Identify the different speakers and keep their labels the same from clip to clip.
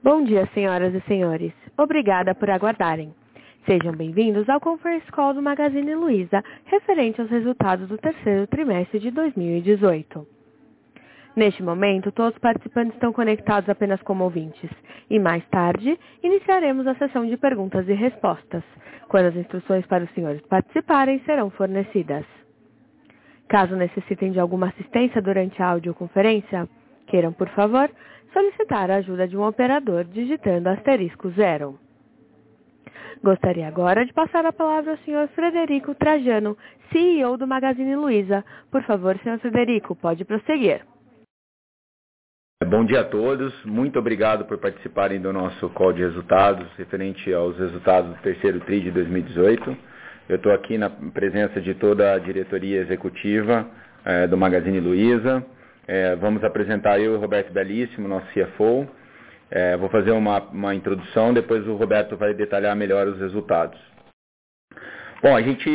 Speaker 1: Bom dia, senhoras e senhores. Obrigada por aguardarem. Sejam bem-vindos ao Conference Call do Magazine Luiza, referente aos resultados do terceiro trimestre de 2018. Neste momento, todos os participantes estão conectados apenas como ouvintes, e mais tarde, iniciaremos a sessão de perguntas e respostas, quando as instruções para os senhores participarem serão fornecidas. Caso necessitem de alguma assistência durante a audioconferência, queiram, por favor, solicitar a ajuda de um operador digitando *0. Gostaria agora de passar a palavra ao senhor Frederico Trajano, CEO do Magazine Luiza. Por favor, senhor Frederico, pode prosseguir.
Speaker 2: Bom dia a todos, muito obrigado por participarem do nosso call de resultados, referente aos resultados do terceiro TRI de 2018. Eu estou aqui na presença de toda a diretoria executiva do Magazine Luiza. Vamos apresentar eu e o Roberto Bellissimo, nosso CFO. Vou fazer uma introdução, depois o Roberto vai detalhar melhor os resultados. Bom, a gente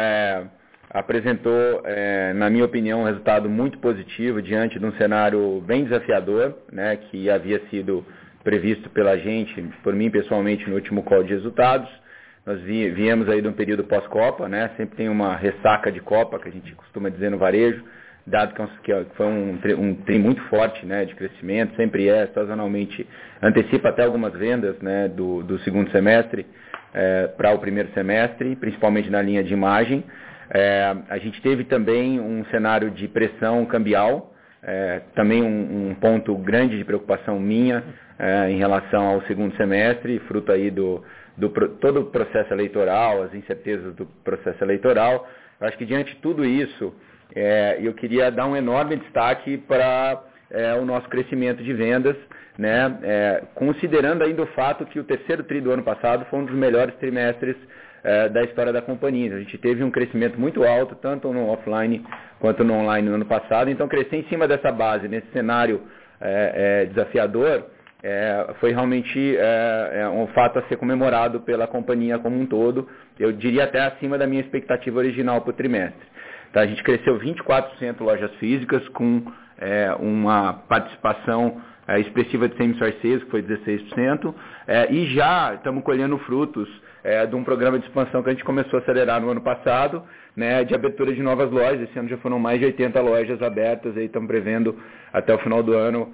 Speaker 2: apresentou, na minha opinião, um resultado muito positivo diante de um cenário bem desafiador, né, que havia sido previsto pela gente, por mim pessoalmente, no último call de resultados. Nós viemos aí de um período pós-Copa, né, sempre tem uma ressaca de Copa, que a gente costuma dizer no varejo, dado que foi um TRI muito forte, né, de crescimento, sempre sazonalmente, antecipa até algumas vendas, né, do segundo semestre para o primeiro semestre, principalmente na linha de imagem. A gente teve também um cenário de pressão cambial, também um ponto grande de preocupação minha em relação ao segundo semestre, fruto aí todo o processo eleitoral, as incertezas do processo eleitoral. Eu acho que diante de tudo isso, eu queria dar um enorme destaque para o nosso crescimento de vendas, né, considerando ainda o fato que o terceiro TRI do ano passado foi um dos melhores trimestres da história da companhia. A gente teve um crescimento muito alto, tanto no offline quanto no online no ano passado. Então, crescer em cima dessa base, nesse cenário desafiador, foi realmente um fato a ser comemorado pela companhia como um todo. Eu diria até acima da minha expectativa original para o trimestre. Tá, a gente cresceu 24% lojas físicas, com uma participação expressiva de same-store sales, que foi 16%, e já estamos colhendo frutos de um programa de expansão que a gente começou a acelerar no ano passado, né, de abertura de novas lojas. Esse ano já foram mais de 80 lojas abertas, aí estamos prevendo até o final do ano,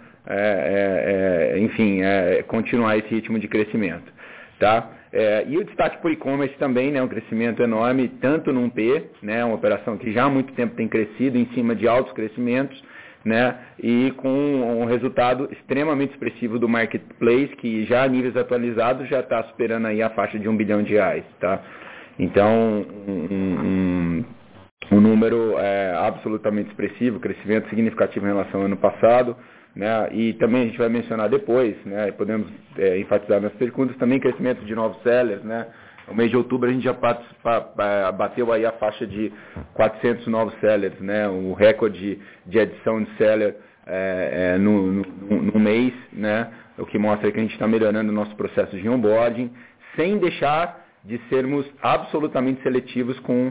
Speaker 2: continuar esse ritmo de crescimento. Tá? E o destaque para o e-commerce também, né, um crescimento enorme, tanto no 1P, né, uma operação que já há muito tempo tem crescido em cima de altos crescimentos, né, e com um resultado extremamente expressivo do Marketplace, que já a níveis atualizados já está superando aí a faixa de R$1 bilhão. Tá? Então, um número absolutamente expressivo, crescimento significativo em relação ao ano passado, né, e também a gente vai mencionar depois, né, podemos enfatizar nas perguntas, também crescimento de novos sellers, né. No mês de outubro a gente já bateu aí a faixa de 400 novos sellers, né, o recorde de adição de seller no mês, né, o que mostra que a gente está melhorando o nosso processo de onboarding, sem deixar de sermos absolutamente seletivos com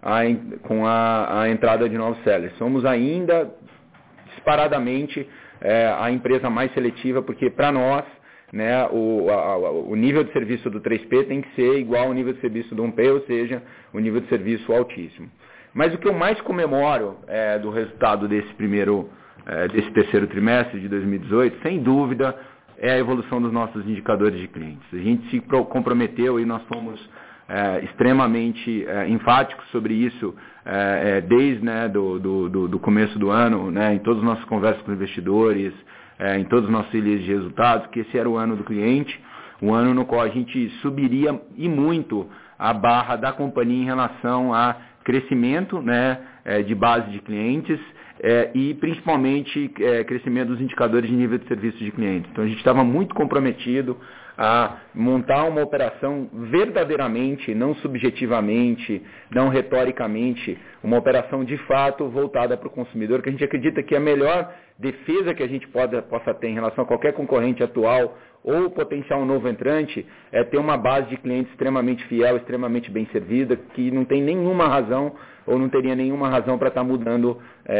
Speaker 2: a entrada de novos sellers. Somos ainda disparadamente a empresa mais seletiva, porque para nós, né, o nível de serviço do 3P tem que ser igual ao nível de serviço do 1P, ou seja, o nível de serviço altíssimo. Mas o que eu mais comemoro do resultado desse terceiro trimestre de 2018, sem dúvida, é a evolução dos nossos indicadores de clientes. A gente se comprometeu e nós fomos extremamente enfáticos sobre isso desde, né, do começo do ano, né, em todas as nossas conversas com investidores, em todos os nossos ilhas de resultados, que esse era o ano do cliente, o ano no qual a gente subiria e muito a barra da companhia em relação a crescimento, né, de base de clientes e principalmente crescimento dos indicadores de nível de serviço de clientes. Então a gente estava muito comprometido a montar uma operação verdadeiramente, não subjetivamente, não retoricamente, uma operação de fato voltada para o consumidor, que a gente acredita que a melhor defesa que a gente possa ter em relação a qualquer concorrente atual ou potencial novo entrante é ter uma base de clientes extremamente fiel, extremamente bem servida, que não tem nenhuma razão ou não teria nenhuma razão para estar mudando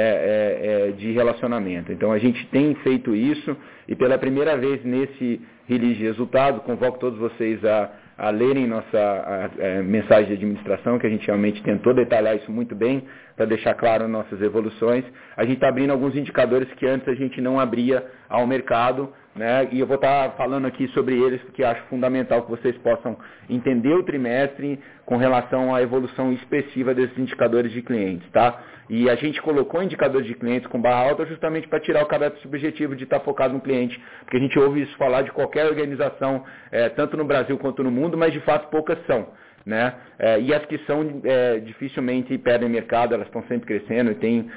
Speaker 2: de relacionamento. Então a gente tem feito isso e pela primeira vez nesse release de resultado, convoco todos vocês a lerem nossa mensagem de administração, que a gente realmente tentou detalhar isso muito bem, para deixar claro nossas evoluções. A gente está abrindo alguns indicadores que antes a gente não abria ao mercado, né? E eu vou estar falando aqui sobre eles, porque acho fundamental que vocês possam entender o trimestre com relação à evolução expressiva desses indicadores de clientes, tá? E a gente colocou indicadores de clientes com barra alta justamente para tirar o caráter subjetivo de estar focado no cliente, porque a gente ouve isso falar de qualquer organização, tanto no Brasil quanto no mundo, mas de fato poucas são, né? E as que são dificilmente perdem mercado, elas estão sempre crescendo e tem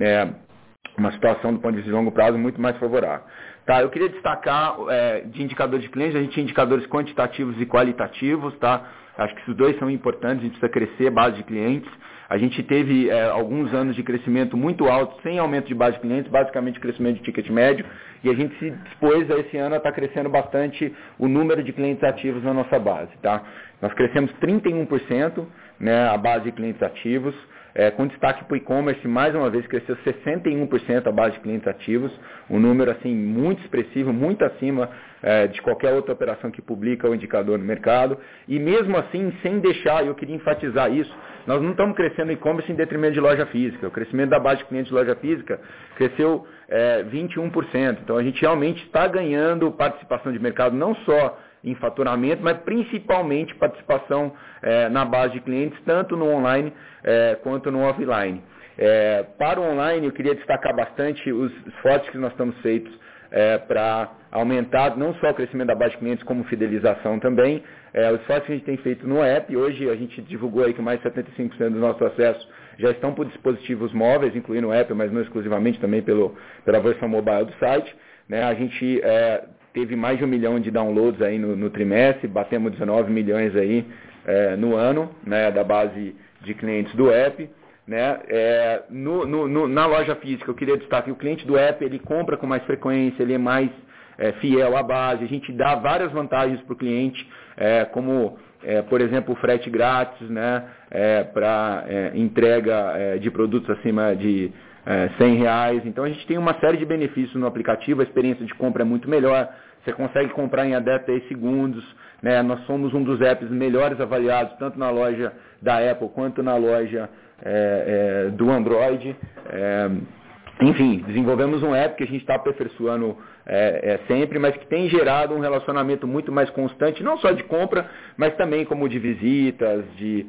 Speaker 2: uma situação do ponto de vista de longo prazo muito mais favorável. Tá, eu queria destacar de indicadores de clientes, a gente tem indicadores quantitativos e qualitativos, tá? Acho que esses dois são importantes, a gente precisa crescer a base de clientes. A gente teve alguns anos de crescimento muito alto, sem aumento de base de clientes, basicamente crescimento de ticket médio, e a gente se dispôs a esse ano a estar crescendo bastante o número de clientes ativos na nossa base, tá? Nós crescemos 31%, né, a base de clientes ativos, com destaque para o e-commerce, mais uma vez cresceu 61% a base de clientes ativos, um número assim muito expressivo, muito acima de qualquer outra operação que publica o indicador no mercado, e mesmo assim, sem deixar, eu queria enfatizar isso, nós não estamos crescendo e-commerce em detrimento de loja física, o crescimento da base de clientes de loja física cresceu 21%, então a gente realmente está ganhando participação de mercado, não só em faturamento, mas principalmente participação na base de clientes, tanto no online quanto no offline. Para o online, eu queria destacar bastante os esforços que nós estamos feitos para aumentar não só o crescimento da base de clientes, como fidelização também. Os esforços que a gente tem feito no app, hoje a gente divulgou aí que mais de 75% dos nossos acessos já estão por dispositivos móveis, incluindo o app, mas não exclusivamente também pela versão mobile do site, né? A gente teve mais de 1 milhão de downloads aí no trimestre, batemos 19 milhões aí no ano, né, da base de clientes do app, né? Na loja física, eu queria destacar que o cliente do app, ele compra com mais frequência, ele é mais fiel à base, a gente dá várias vantagens para o cliente, como, por exemplo, o frete grátis, né, para entrega de produtos acima de R$100, então a gente tem uma série de benefícios no aplicativo, a experiência de compra é muito melhor, você consegue comprar em até 10 segundos, né? Nós somos um dos apps melhores avaliados, tanto na loja da Apple quanto na loja do Android. Enfim, desenvolvemos um app que a gente está aperfeiçoando sempre, mas que tem gerado um relacionamento muito mais constante, não só de compra, mas também como de visitas,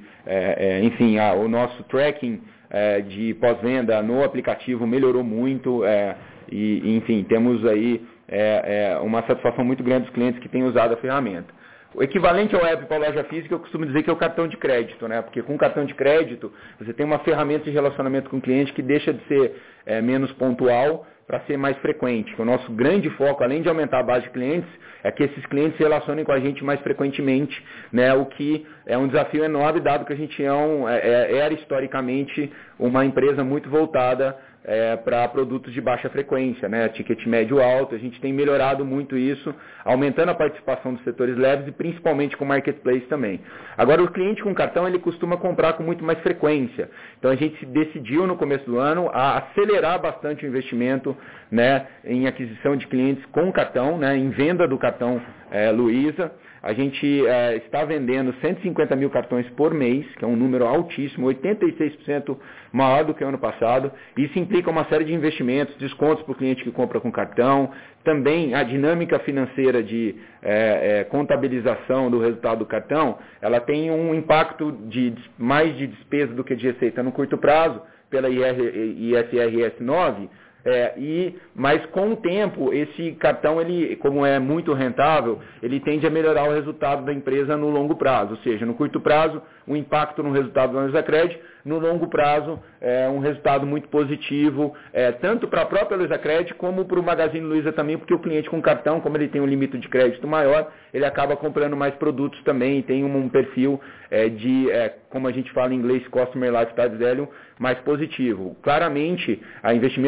Speaker 2: enfim, o nosso tracking de pós-venda no aplicativo melhorou muito e, enfim, temos aí uma satisfação muito grande dos clientes que têm usado a ferramenta. O equivalente ao app para a loja física, eu costumo dizer que é o cartão de crédito, né? Porque com o cartão de crédito, você tem uma ferramenta de relacionamento com o cliente que deixa de ser menos pontual para ser mais frequente. O nosso grande foco, além de aumentar a base de clientes, é que esses clientes se relacionem com a gente mais frequentemente, né? O que é um desafio enorme, dado que a gente era historicamente uma empresa muito voltada para produtos de baixa frequência, né? Ticket médio alto, a gente tem melhorado muito isso, aumentando a participação dos setores leves e principalmente com o marketplace também. Agora, o cliente com cartão, ele costuma comprar com muito mais frequência. Então, a gente decidiu no começo do ano a acelerar bastante o investimento, né, em aquisição de clientes com cartão, né, em venda do cartão Luiza. A gente está vendendo 150 mil cartões por mês, que é um número altíssimo, 86% maior do que o ano passado. Isso implica uma série de investimentos, descontos para o cliente que compra com cartão, também a dinâmica financeira de contabilização do resultado do cartão, ela tem um impacto mais de despesa do que de receita no curto prazo, pela IFRS 9, mas com o tempo, esse cartão, ele, como é muito rentável, ele tende a melhorar o resultado da empresa no longo prazo. Ou seja, no curto prazo, um impacto no resultado da Luizacred, no longo prazo, um resultado muito positivo, tanto para a própria Luizacred como para o Magazine Luiza também, porque o cliente com cartão, como ele tem um limite de crédito maior, ele acaba comprando mais produtos também e tem um perfil como a gente fala em inglês, Customer Lifetime Value, mais positivo. Claramente, o investimento no cartão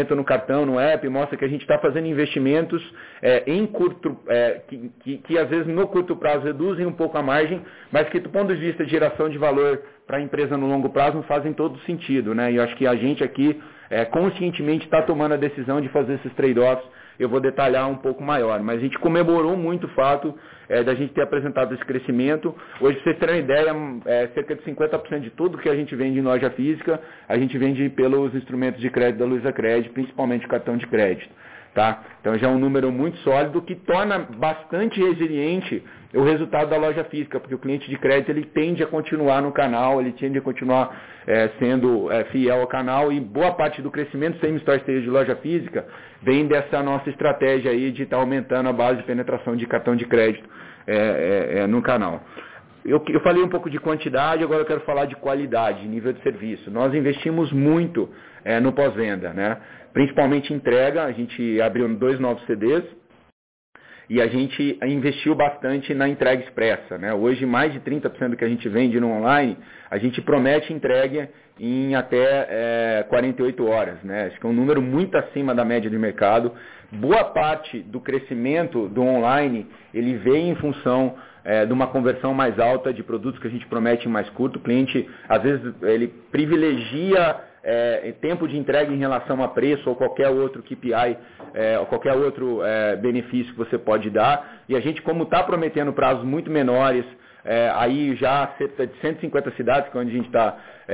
Speaker 2: cartão no app, mostra que a gente está fazendo investimentos em curto, que às vezes no curto prazo reduzem um pouco a margem, mas que do ponto de vista de geração de valor para a empresa no longo prazo não fazem todo sentido, né? E eu acho que a gente aqui conscientemente está tomando a decisão de fazer esses trade-offs. Eu vou detalhar um pouco maior, mas a gente comemorou muito o fato da gente ter apresentado esse crescimento. Hoje, para vocês terem uma ideia, cerca de 50% de tudo que a gente vende em loja física, a gente vende pelos instrumentos de crédito da Luizacred, principalmente cartão de crédito. Tá? Então já é um número muito sólido que torna bastante resiliente o resultado da loja física, porque o cliente de crédito ele tende a continuar no canal, ele tende a continuar sendo fiel ao canal, e boa parte do crescimento same-store sales de loja física vem dessa nossa estratégia aí de estar aumentando a base de penetração de cartão de crédito no canal. Eu falei um pouco de quantidade, agora eu quero falar de qualidade, nível de serviço. Nós investimos muito no pós-venda, né? Principalmente entrega. A gente abriu 2 novos CDs e a gente investiu bastante na entrega expressa, né? Hoje, mais de 30% do que a gente vende no online, a gente promete entrega em até 48 horas, né? Acho que é um número muito acima da média de mercado. Boa parte do crescimento do online, ele vem em função de uma conversão mais alta de produtos que a gente promete em mais curto. O cliente, às vezes, ele privilegia tempo de entrega em relação a preço ou qualquer outro KPI, ou qualquer outro benefício que você pode dar. E a gente, como está prometendo prazos muito menores, aí já cerca de 150 cidades, que é onde a gente está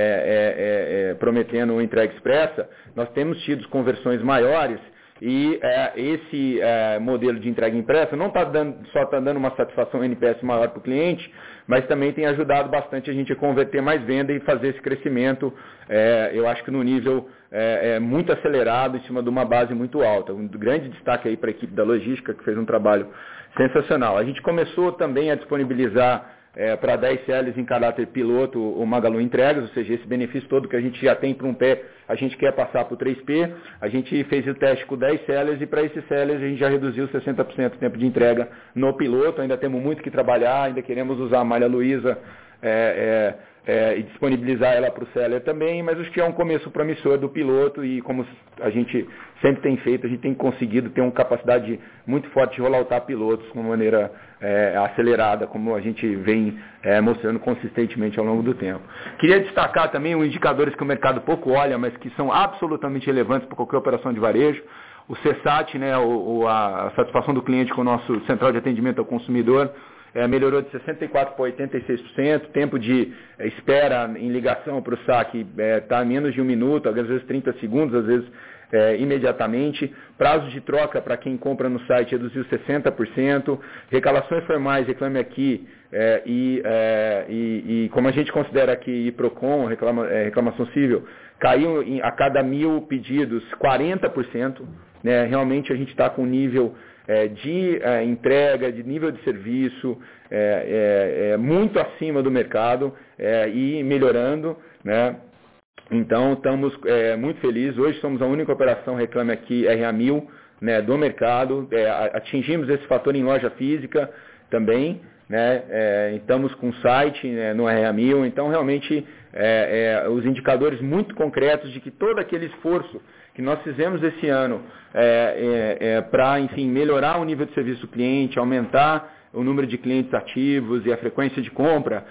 Speaker 2: prometendo entrega expressa, nós temos tido conversões maiores. E esse modelo de entrega impressa não só está dando uma satisfação NPS maior para o cliente, mas também tem ajudado bastante a gente a converter mais venda e fazer esse crescimento, eu acho que no nível muito acelerado, em cima de uma base muito alta. Um grande destaque aí para a equipe da logística, que fez um trabalho sensacional. A gente começou também a disponibilizar para 10 CLs em caráter piloto o Magalu Entregas, ou seja, esse benefício todo que a gente já tem para um pé, a gente quer passar para o 3P. A gente fez o teste com 10 CLs e para esses CLs a gente já reduziu 60% o tempo de entrega no piloto. Ainda temos muito que trabalhar, ainda queremos usar a malha Luiza e disponibilizar ela para o seller também, mas acho que é um começo promissor do piloto e como a gente sempre tem feito, a gente tem conseguido ter uma capacidade muito forte de rolloutar pilotos de uma maneira acelerada, como a gente vem mostrando consistentemente ao longo do tempo. Queria destacar também os indicadores que o mercado pouco olha, mas que são absolutamente relevantes para qualquer operação de varejo. O CSAT, né, a satisfação do cliente com o nosso central de atendimento ao consumidor, melhorou de 64% para 86%, tempo de espera em ligação para o saque está menos de 1 minuto, às vezes 30 segundos, às vezes imediatamente. Prazo de troca para quem compra no site reduziu 60%. Reclamações formais, Reclame Aqui, e como a gente considera aqui Procon, reclamação civil, caiu a cada 1.000 pedidos 40%. Né? Realmente a gente está com nível de entrega, de nível de serviço muito acima do mercado e melhorando, né? Então estamos muito felizes. Hoje somos a única operação Reclame Aqui RA1000, né, do mercado. Atingimos esse fator em loja física também, né? Estamos com site no RA1000. Então realmente os indicadores muito concretos de que todo aquele esforço que nós fizemos esse ano para, enfim, melhorar o nível de serviço do cliente, aumentar o número de clientes ativos e a frequência de compra,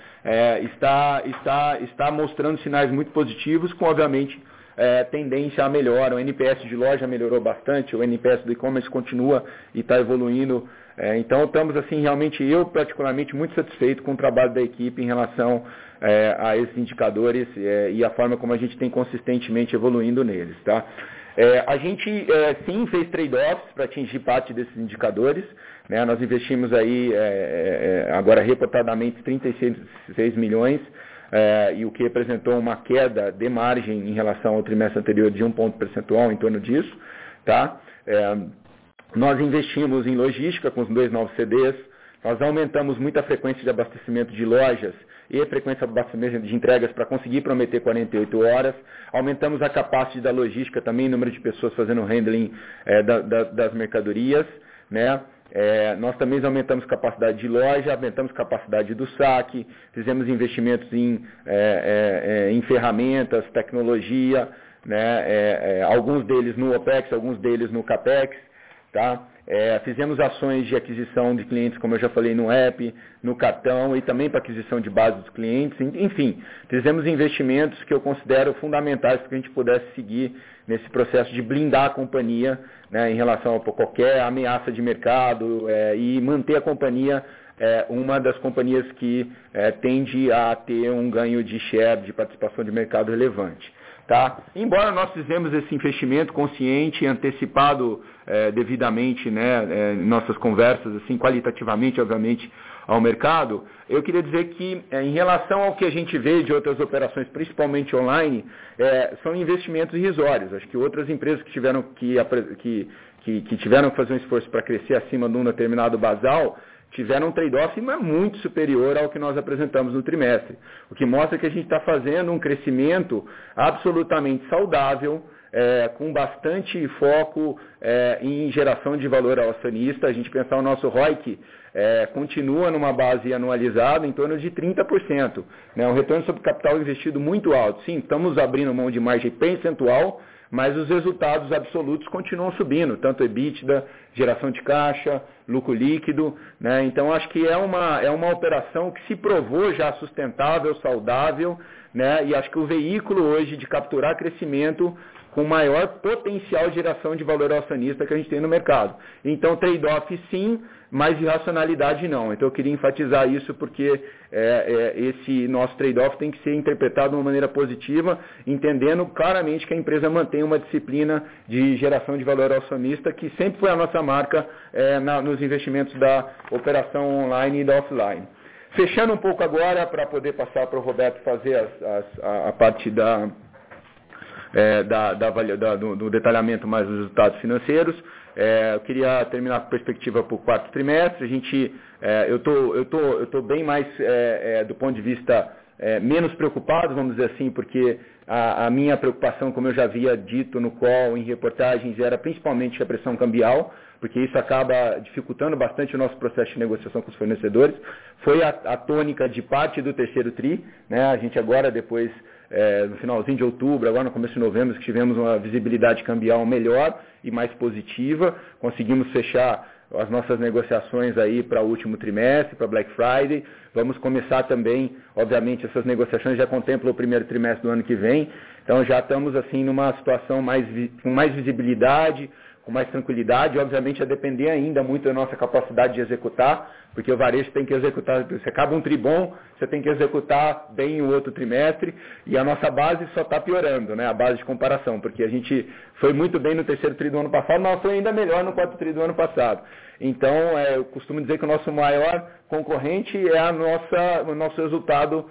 Speaker 2: está mostrando sinais muito positivos, com, obviamente, tendência a melhora. O NPS de loja melhorou bastante, o NPS do e-commerce continua e está evoluindo. Então, estamos, assim, realmente, eu particularmente, muito satisfeito com o trabalho da equipe em relação a esses indicadores e a forma como a gente tem consistentemente evoluindo neles, tá? A gente, sim, fez trade-offs para atingir parte desses indicadores, né? Nós investimos aí, agora reportadamente, 36 milhões, e o que representou uma queda de margem em relação ao trimestre anterior de 1 ponto percentual, em torno disso, tá? Nós investimos em logística com os 2 novos CDs, nós aumentamos muito a frequência de abastecimento de lojas e a frequência de abastecimento de entregas para conseguir prometer 48 horas. Aumentamos a capacidade da logística também, o número de pessoas fazendo handling das mercadorias, né? Nós também aumentamos capacidade de loja, aumentamos capacidade do saque, fizemos investimentos em ferramentas, tecnologia, né, alguns deles no OPEX, alguns deles no CAPEX, tá? Fizemos ações de aquisição de clientes, como eu já falei, no app, no cartão e também para aquisição de base dos clientes. Enfim, fizemos investimentos que eu considero fundamentais para que a gente pudesse seguir nesse processo de blindar a companhia, né, em relação a qualquer ameaça de mercado e manter a companhia uma das companhias que tende a ter um ganho de share, de participação de mercado relevante. Tá? Embora nós fizemos esse investimento consciente, antecipado devidamente, né, em nossas conversas, assim, qualitativamente, obviamente, ao mercado, eu queria dizer que, em relação ao que a gente vê de outras operações, principalmente online, são investimentos irrisórios. Acho que outras empresas que tiveram que fazer um esforço para crescer acima de um determinado basal, tiveram um trade-off muito superior ao que nós apresentamos no trimestre. O que mostra que a gente está fazendo um crescimento absolutamente saudável, com bastante foco em geração de valor ao acionista. A gente pensar o nosso ROIC continua numa base anualizada em torno de 30%. Né? Um retorno sobre capital investido muito alto. Sim, estamos abrindo mão de margem percentual, mas os resultados absolutos continuam subindo, tanto EBITDA, geração de caixa, lucro líquido, né? Então acho que é uma operação que se provou já sustentável, saudável, né? E acho que o veículo hoje de capturar crescimento com maior potencial de geração de valor ao acionista que a gente tem no mercado. Então trade-off sim, mas irracionalidade não. Então eu queria enfatizar isso porque esse nosso trade-off tem que ser interpretado de uma maneira positiva, entendendo claramente que a empresa mantém uma disciplina de geração de valor ao acionista, que sempre foi a nossa marca nos investimentos da operação online e da offline. Fechando um pouco agora, para poder passar para o Roberto fazer a parte do detalhamento mais dos resultados financeiros. Eu queria terminar com perspectiva para o quarto trimestre. Eu estou bem mais, do ponto de vista, menos preocupado, vamos dizer assim, porque a minha preocupação, como eu já havia dito no call, em reportagens, era principalmente a pressão cambial, porque isso acaba dificultando bastante o nosso processo de negociação com os fornecedores. Foi a tônica de parte do terceiro TRI, né? A gente agora, depois, no finalzinho de outubro, agora no começo de novembro, que tivemos uma visibilidade cambial melhor e mais positiva, conseguimos fechar as nossas negociações aí para o último trimestre, para Black Friday. Vamos começar também, obviamente, essas negociações já contemplam o primeiro trimestre do ano que vem, então já estamos assim numa situação com mais visibilidade, com mais tranquilidade, obviamente a depender ainda muito da nossa capacidade de executar, porque o varejo tem que executar, você acaba um tri bom, você tem que executar bem o outro trimestre, e a nossa base só está piorando, né, a base de comparação, porque a gente foi muito bem no terceiro tri do ano passado, mas foi ainda melhor no quarto tri do ano passado. Então, eu costumo dizer que o nosso maior concorrente é o nosso resultado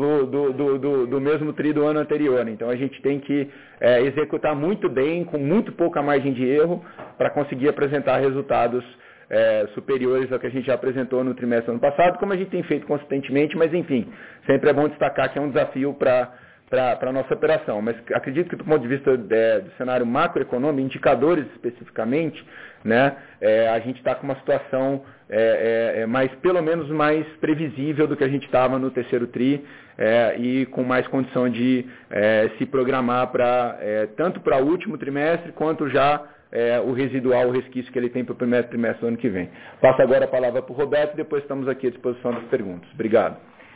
Speaker 2: do mesmo tri do ano anterior. Então a gente tem que executar muito bem, com muito pouca margem de erro, para conseguir apresentar resultados superiores ao que a gente já apresentou no trimestre do ano passado, como a gente tem feito consistentemente, mas enfim, sempre é bom destacar que é um desafio para a nossa operação. Mas acredito que do ponto de vista do cenário macroeconômico, indicadores especificamente, né, a gente está com uma situação pelo menos mais previsível do que a gente estava no terceiro TRI e com mais condição de se programar tanto para o último trimestre quanto já o residual, o resquício que ele tem para o primeiro trimestre do ano que vem. Passo agora a palavra para o Roberto e depois estamos aqui à disposição das perguntas. Obrigado.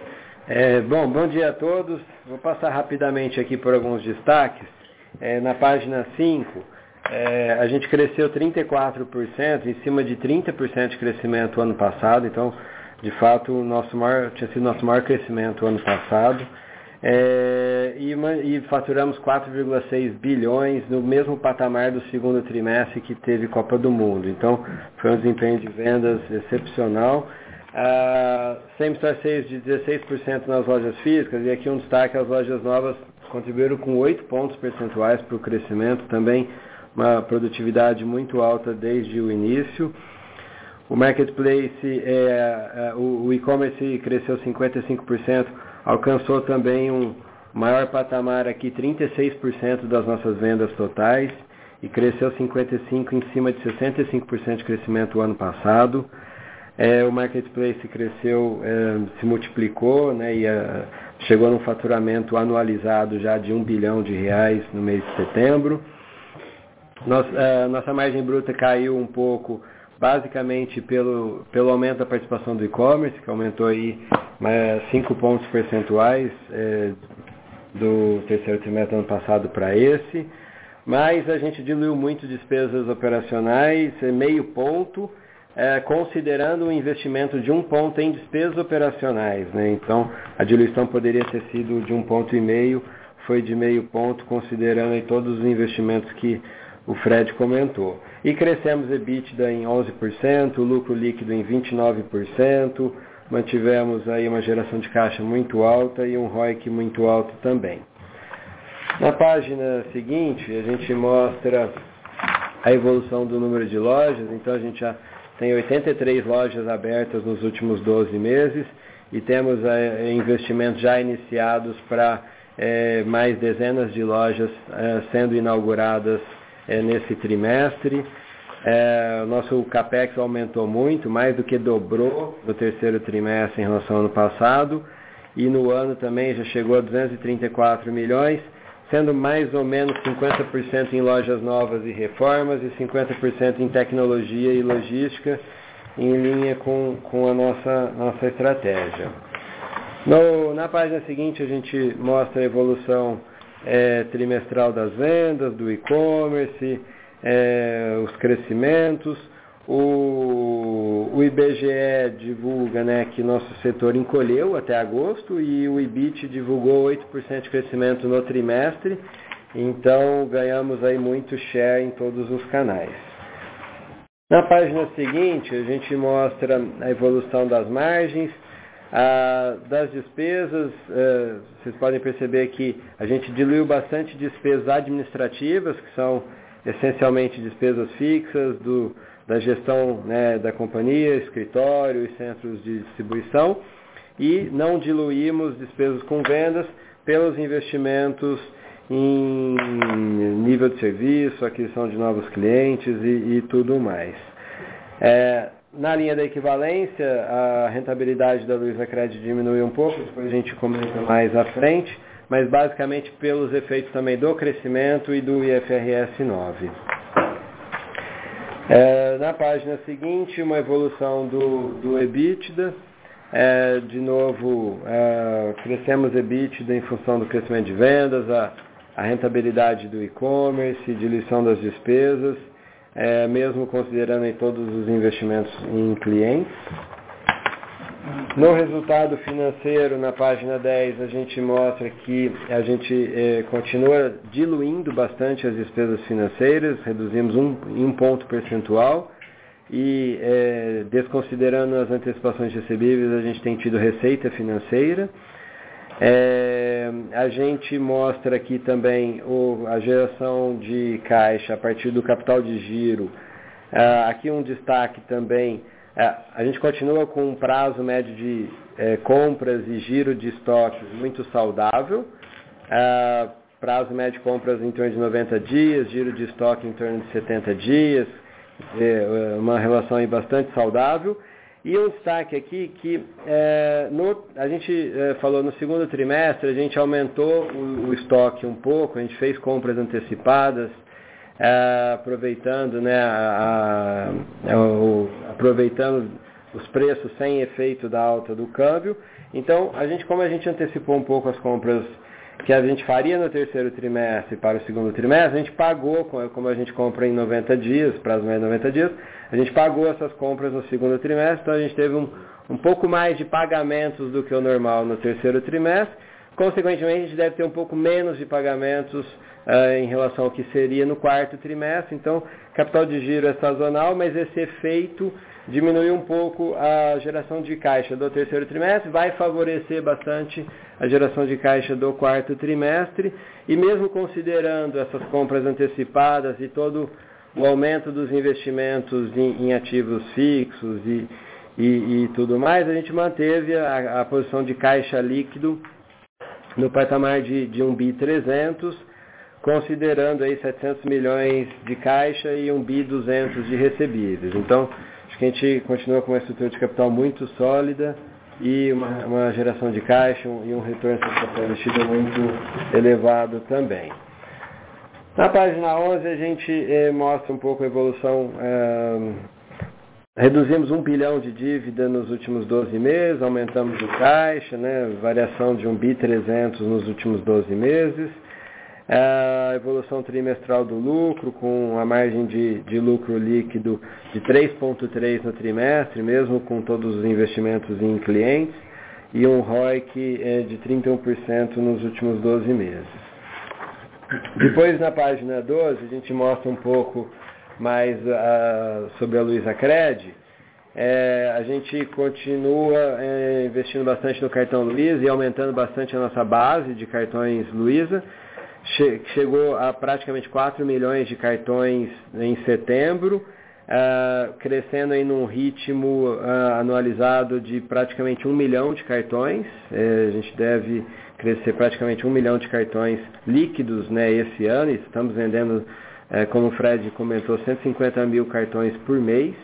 Speaker 3: Bom dia a todos. Vou passar rapidamente aqui por alguns destaques. Na página 5, a gente cresceu 34%, em cima de 30% de crescimento ano passado, então, de fato, tinha sido nosso maior crescimento ano passado. E faturamos 4,6 bilhões no mesmo patamar do segundo trimestre que teve Copa do Mundo. Então, foi um desempenho de vendas excepcional. Same-store sales de 16% nas lojas físicas, e aqui um destaque: as lojas novas contribuíram com 8 pontos percentuais para o crescimento, também uma produtividade muito alta desde o início. O marketplace, o e-commerce cresceu 55%, alcançou também um maior patamar aqui, 36% das nossas vendas totais, e cresceu 55% em cima de 65% de crescimento o ano passado. O marketplace cresceu, se multiplicou, né, e chegou num faturamento anualizado já de R$1 bilhão no mês de setembro. Nossa margem bruta caiu um pouco, basicamente pelo aumento da participação do e-commerce, que aumentou aí 5 pontos percentuais do terceiro trimestre do ano passado para esse, mas a gente diluiu muito despesas operacionais, meio ponto, considerando um investimento de 1 ponto em despesas operacionais, né? Então a diluição poderia ter sido de 1,5 ponto, foi de meio ponto, considerando aí todos os investimentos que o Fred comentou. E crescemos EBITDA em 11%, lucro líquido em 29%, mantivemos aí uma geração de caixa muito alta e um ROIC muito alto também. Na página seguinte, a gente mostra a evolução do número de lojas. Então a gente já tem 83 lojas abertas nos últimos 12 meses e temos investimentos já iniciados para mais dezenas de lojas sendo inauguradas nesse trimestre. O nosso CAPEX aumentou muito, mais do que dobrou no terceiro trimestre em relação ao ano passado, e no ano também já chegou a 234 milhões, sendo mais ou menos 50% em lojas novas e reformas e 50% em tecnologia e logística, em linha com a nossa estratégia. Na página seguinte a gente mostra a evolução trimestral das vendas, do e-commerce, os crescimentos. O IBGE divulga, né, que nosso setor encolheu até agosto e o IBIT divulgou 8% de crescimento no trimestre, então ganhamos aí muito share em todos os canais. Na página seguinte a gente mostra a evolução das margens, das despesas. Vocês podem perceber que a gente diluiu bastante despesas administrativas, que são essencialmente despesas fixas da gestão, né, da companhia, escritório e centros de distribuição, e não diluímos despesas com vendas pelos investimentos em nível de serviço, aquisição de novos clientes e tudo mais. Na linha da equivalência, a rentabilidade da Luizacred diminuiu um pouco, depois a gente comenta mais à frente, mas basicamente pelos efeitos também do crescimento e do IFRS 9. Na página seguinte, uma evolução do EBITDA. De novo, crescemos EBITDA em função do crescimento de vendas, a rentabilidade do e-commerce, diluição das despesas, mesmo considerando aí todos os investimentos em clientes. No resultado financeiro, na página 10, a gente mostra que a gente continua diluindo bastante as despesas financeiras, reduzimos em 1 ponto percentual, e desconsiderando as antecipações recebíveis, a gente tem tido receita financeira. A gente mostra aqui também a geração de caixa a partir do capital de giro. Aqui um destaque também, a gente continua com um prazo médio de compras e giro de estoques muito saudável, prazo médio de compras em torno de 90 dias, giro de estoque em torno de 70 dias, uma relação aí bastante saudável. E um destaque aqui que a gente falou no segundo trimestre, a gente aumentou o estoque um pouco, a gente fez compras antecipadas, aproveitando, né, aproveitando os preços sem efeito da alta do câmbio. Então, como a gente antecipou um pouco as compras que a gente faria no terceiro trimestre para o segundo trimestre, a gente pagou, como a gente compra em 90 dias, prazo médio de 90 dias, a gente pagou essas compras no segundo trimestre, então a gente teve um pouco mais de pagamentos do que o normal no terceiro trimestre. Consequentemente, a gente deve ter um pouco menos de pagamentos em relação ao que seria no quarto trimestre. Então, capital de giro é sazonal, mas esse efeito diminuiu um pouco a geração de caixa do terceiro trimestre, vai favorecer bastante a geração de caixa do quarto trimestre, e mesmo considerando essas compras antecipadas e todo o aumento dos investimentos em ativos fixos e tudo mais, a gente manteve a posição de caixa líquido no patamar de 1.3 bi, considerando aí 700 milhões de caixa e 1.2 bi de recebíveis. Então, acho que a gente continua com uma estrutura de capital muito sólida e uma geração de caixa e um retorno sobre capital investido muito elevado também. Na página 11 a gente mostra um pouco a evolução. Reduzimos 1 bilhão de dívida nos últimos 12 meses, aumentamos o caixa, variação de 1.300 nos últimos 12 meses. A evolução trimestral do lucro, com a margem de lucro líquido de 3,3 no trimestre, mesmo com todos os investimentos em clientes, e um ROIC de 31% nos últimos 12 meses. Depois, na página 12, a gente mostra um pouco mais sobre a Luizacred. A gente continua investindo bastante no cartão Luiza e aumentando bastante a nossa base de cartões Luiza. Chegou a praticamente 4 milhões de cartões em setembro, crescendo em um ritmo anualizado de praticamente 1 milhão de cartões. A gente deve crescer praticamente 1 milhão de cartões líquidos esse ano, e estamos vendendo, como o Fred comentou, 150 mil cartões por mês.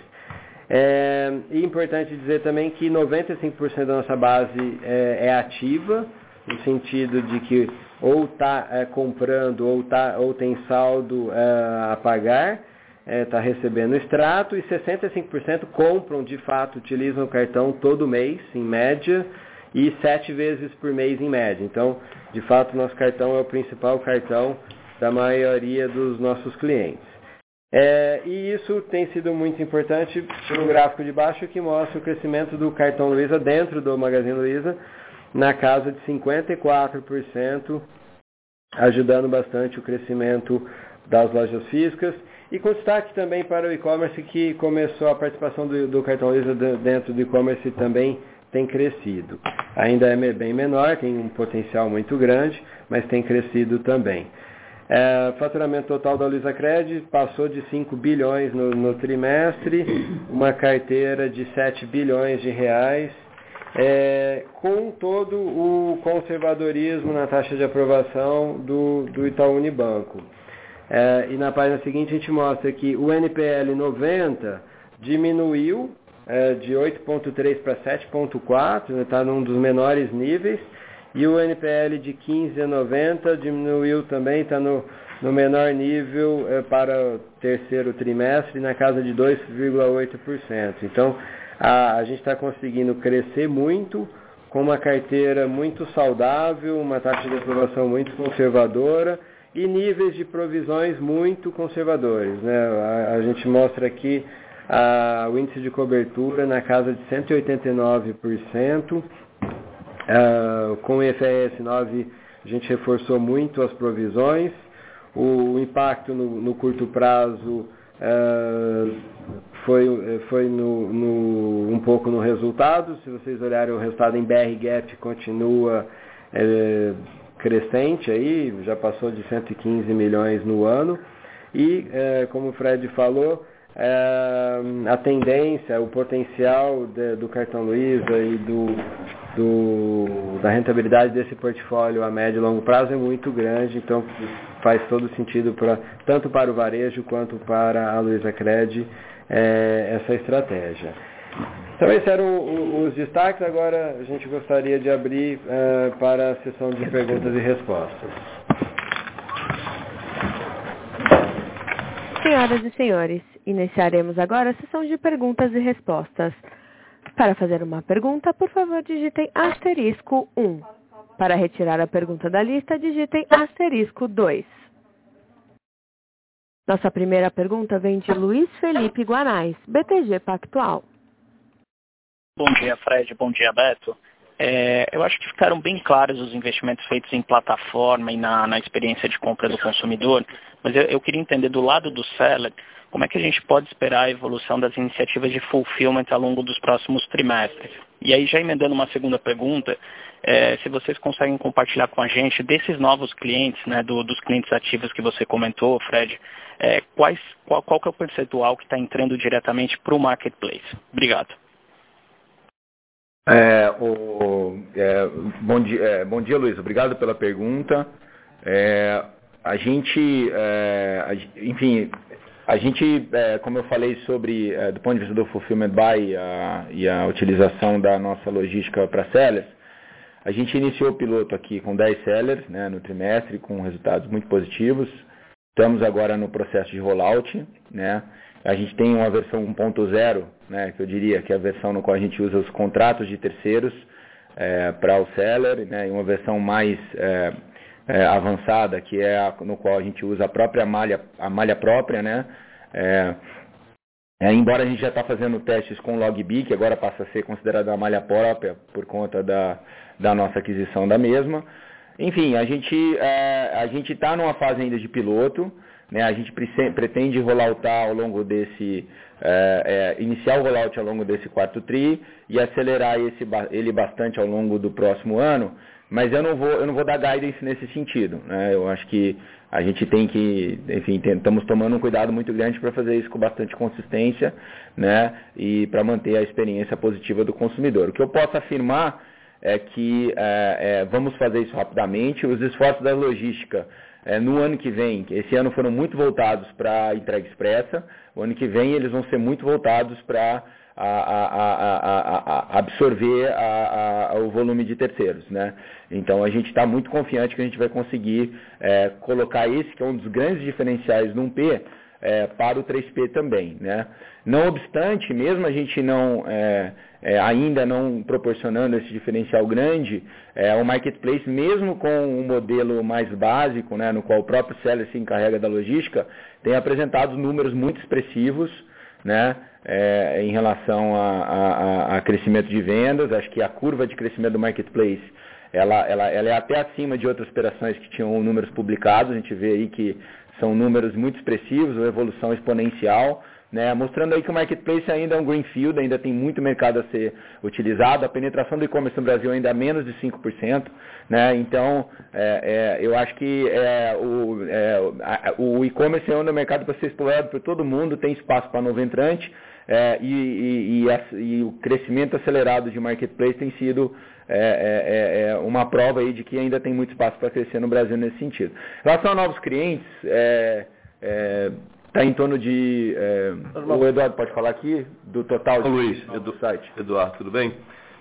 Speaker 3: E importante dizer também que 95% da nossa base é ativa, no sentido de que ou está comprando ou tem saldo a pagar, está recebendo extrato, e 65% compram, de fato, utilizam o cartão todo mês, em média, e 7 vezes por mês em média. Então, de fato, nosso cartão é o principal cartão da maioria dos nossos clientes. E isso tem sido muito importante no gráfico de baixo, que mostra o crescimento do cartão Luiza dentro do Magazine Luiza, na casa de 54%, ajudando bastante o crescimento das lojas físicas, e com destaque também para o e-commerce, que começou a participação do cartão Luiza dentro do e-commerce também tem crescido. Ainda é bem menor, tem um potencial muito grande, mas tem crescido também. O faturamento total da Luizacred passou de 5 bilhões no trimestre, uma carteira de 7 bilhões de reais, com todo o conservadorismo na taxa de aprovação do Itaú Unibanco. E na página seguinte a gente mostra que o NPL 90 diminuiu de 8,3 para 7,4, está num dos menores níveis, e o NPL de 15 a 90 diminuiu também, está no menor nível para o terceiro trimestre, na casa de 2,8%. Então, a gente está conseguindo crescer muito, com uma carteira muito saudável, uma taxa de aprovação muito conservadora e níveis de provisões muito conservadores. A gente mostra aqui o índice de cobertura na casa de 189%. Com o IFRS 9 a gente reforçou muito as provisões. O impacto no curto prazo foi um pouco no resultado. Se vocês olharem o resultado em BR Gap, continua crescente, aí já passou de 115 milhões no ano. E, como o Fred falou, a tendência, o potencial do cartão Luiza e da rentabilidade desse portfólio a médio e longo prazo é muito grande, então faz todo sentido tanto para o varejo quanto para a Luizacred essa estratégia. Então esses eram os destaques. Agora a gente gostaria de abrir para a sessão de perguntas e respostas.
Speaker 1: Senhoras e senhores, iniciaremos agora a sessão de perguntas e respostas. Para fazer uma pergunta, por favor, digitem asterisco 1. Para retirar a pergunta da lista, digitem asterisco 2. Nossa primeira pergunta vem de Luiz Felipe Guanais, BTG Pactual.
Speaker 4: Bom dia, Fred. Bom dia, Beto. Eu acho que ficaram bem claros os investimentos feitos em plataforma e na experiência de compra do consumidor, mas eu queria entender do lado do seller, como é que a gente pode esperar a evolução das iniciativas de fulfillment ao longo dos próximos trimestres? E aí, já emendando uma segunda pergunta, se vocês conseguem compartilhar com a gente desses novos clientes, dos clientes ativos que você comentou, Fred, qual que é o percentual que está entrando diretamente para o marketplace? Obrigado.
Speaker 2: Bom dia, Luiz. Obrigado pela pergunta. A gente, como eu falei sobre, do ponto de vista do Fulfillment Buy e a utilização da nossa logística para sellers, a gente iniciou o piloto aqui com 10 sellers, né, no trimestre, com resultados muito positivos. Estamos agora no processo de rollout, né? A gente tem uma versão 1.0, né, que eu diria que é a versão no qual a gente usa os contratos de terceiros para o seller, né, e uma versão mais avançada, que é no qual a gente usa a malha própria, né? Embora a gente já está fazendo testes com o LogBee, que agora passa a ser considerada uma malha própria por conta da nossa aquisição da mesma. Enfim, a gente está numa fase ainda de piloto, né? A gente pretende rolloutar ao longo desse, iniciar o rollout ao longo desse quarto tri e acelerar ele bastante ao longo do próximo ano, mas eu não vou dar guidance nesse sentido, né? Eu acho que a gente tem que, enfim, estamos tomando um cuidado muito grande para fazer isso com bastante consistência, né? E para manter a experiência positiva do consumidor. O que eu posso afirmar é que vamos fazer isso rapidamente. Os esforços da logística no ano que vem, esse ano foram muito voltados para a entrega expressa, o ano que vem eles vão ser muito voltados para absorver o volume de terceiros, né? Então a gente está muito confiante que a gente vai conseguir colocar esse, que é um dos grandes diferenciais no 1P, para o 3P também, né? Não obstante, mesmo a gente ainda não proporcionando esse diferencial grande, o Marketplace, mesmo com um modelo mais básico, né, no qual o próprio seller se encarrega da logística, tem apresentado números muito expressivos, né, em relação a crescimento de vendas. Acho que a curva de crescimento do Marketplace ela é até acima de outras operações que tinham números publicados. A gente vê aí que são números muito expressivos, uma evolução exponencial, né, mostrando aí que o Marketplace ainda é um greenfield, ainda tem muito mercado a ser utilizado. A penetração do e-commerce no Brasil ainda é menos de 5%, né, então eu acho que o e-commerce é um mercado para ser explorado por todo mundo, tem espaço para novo entrante, e o crescimento acelerado de Marketplace tem sido uma prova aí de que ainda tem muito espaço para crescer no Brasil nesse sentido. Em relação a novos clientes, está em torno de... o Eduardo pode falar aqui do total do site.
Speaker 5: Eduardo, tudo bem?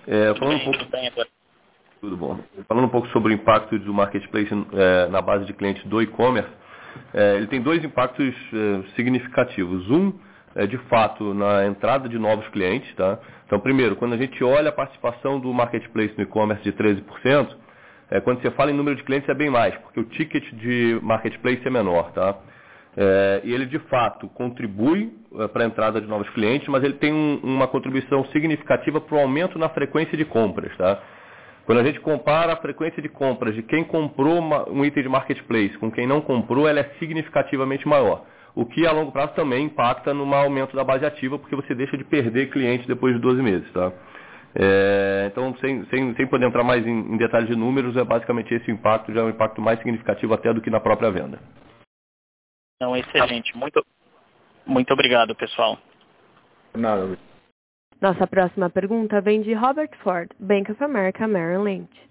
Speaker 5: Tudo bom. Falando um pouco sobre o impacto do Marketplace na base de clientes do e-commerce, ele tem dois impactos significativos. Um é, de fato, na entrada de novos clientes, tá? Então, primeiro, quando a gente olha a participação do Marketplace no e-commerce de 13%, quando você fala em número de clientes é bem mais, porque o ticket de Marketplace é menor, tá? E ele, de fato, contribui para a entrada de novos clientes, mas ele tem uma contribuição significativa para o aumento na frequência de compras, tá? Quando a gente compara a frequência de compras de quem comprou um item de Marketplace com quem não comprou, ela é significativamente maior. O que a longo prazo também impacta no aumento da base ativa, porque você deixa de perder clientes depois de 12 meses, tá? Então, sem poder entrar mais em detalhes de números, é basicamente esse impacto, já é um impacto mais significativo até do que na própria venda.
Speaker 4: Não, excelente. Muito obrigado, pessoal.
Speaker 2: Nada.
Speaker 1: Nossa próxima pergunta vem de Robert Ford, Bank of America, Merrill Lynch.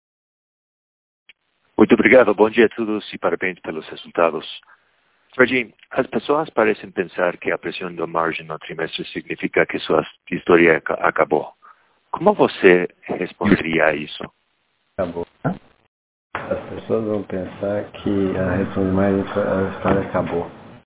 Speaker 6: Muito obrigado. Bom dia a todos e parabéns pelos resultados. Fred, as pessoas parecem pensar que a pressão do margem no trimestre significa que sua história acabou. Como você responderia a isso?
Speaker 3: Acabou. As pessoas vão pensar que a redução de margem, a história acabou.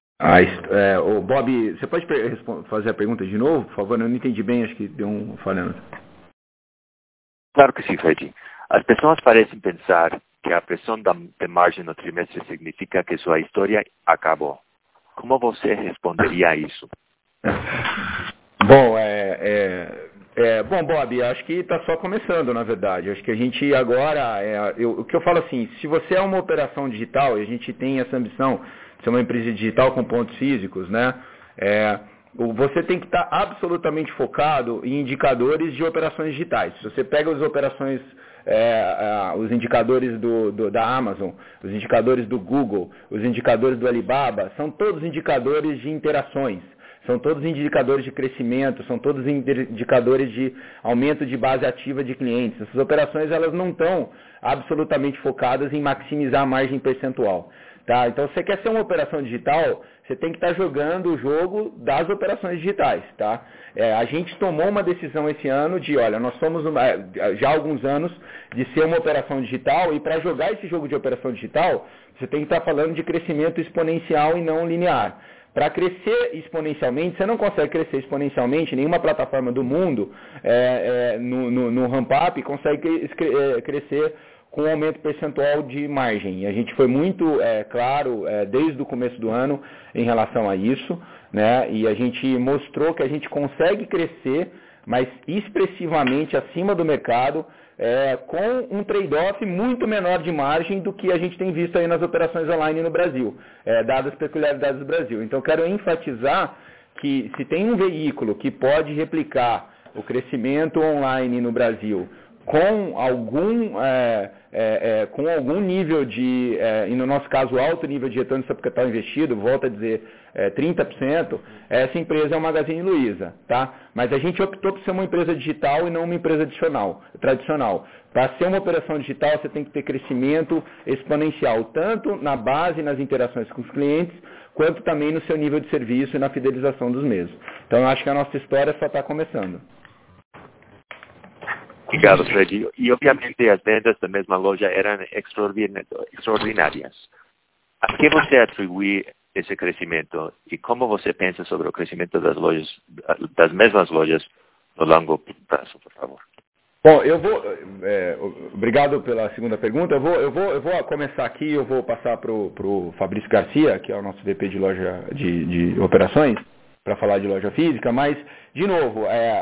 Speaker 2: Bob, você pode fazer a pergunta de novo, por favor? Eu não entendi bem, acho que deu um falhando.
Speaker 6: Claro que sim, Fred. As pessoas parecem pensar que a pressão de margem no trimestre significa que sua história acabou. Como você responderia a isso?
Speaker 2: Bom, bom, Bob, acho que está só começando, na verdade. Acho que a gente agora, o que eu falo assim, se você é uma operação digital, e a gente tem essa ambição de ser uma empresa digital com pontos físicos, né? Você tem que estar absolutamente focado em indicadores de operações digitais. Se você pega as operações, os indicadores da Amazon, os indicadores do Google, os indicadores do Alibaba, são todos indicadores de interações, são todos indicadores de crescimento, são todos indicadores de aumento de base ativa de clientes. Essas operações elas não estão absolutamente focadas em maximizar a margem percentual. Tá? Então, se você quer ser uma operação digital, você tem que estar jogando o jogo das operações digitais, tá? A gente tomou uma decisão esse ano de, olha, nós somos já há alguns anos de ser uma operação digital, e para jogar esse jogo de operação digital, você tem que estar falando de crescimento exponencial e não linear. Para crescer exponencialmente, você não consegue crescer exponencialmente, nenhuma plataforma do mundo no ramp-up consegue crescer com um aumento percentual de margem. E a gente foi muito claro desde o começo do ano em relação a isso, né? E a gente mostrou que a gente consegue crescer, mas expressivamente acima do mercado, com um trade-off muito menor de margem do que a gente tem visto aí nas operações online no Brasil, dadas as peculiaridades do Brasil. Então, quero enfatizar que se tem um veículo que pode replicar o crescimento online no Brasil com algum nível de, e no nosso caso, alto nível de retorno sobre capital investido, volto a dizer, 30%, essa empresa é o Magazine Luiza, tá? Mas a gente optou por ser uma empresa digital e não uma empresa tradicional. Para ser uma operação digital, você tem que ter crescimento exponencial, tanto na base, nas interações com os clientes, quanto também no seu nível de serviço e na fidelização dos mesmos. Então, eu acho que a nossa história só está começando.
Speaker 6: Obrigado, Fred. E, obviamente, as vendas da mesma loja eram extraordinárias. A que você atribui esse crescimento e como você pensa sobre o crescimento das mesmas lojas no longo prazo, por favor?
Speaker 2: Bom, eu vou, obrigado pela segunda pergunta. Eu vou começar aqui, eu vou passar para o Fabrício Garcia, que é o nosso VP de loja de operações, para falar de loja física, mas, de novo,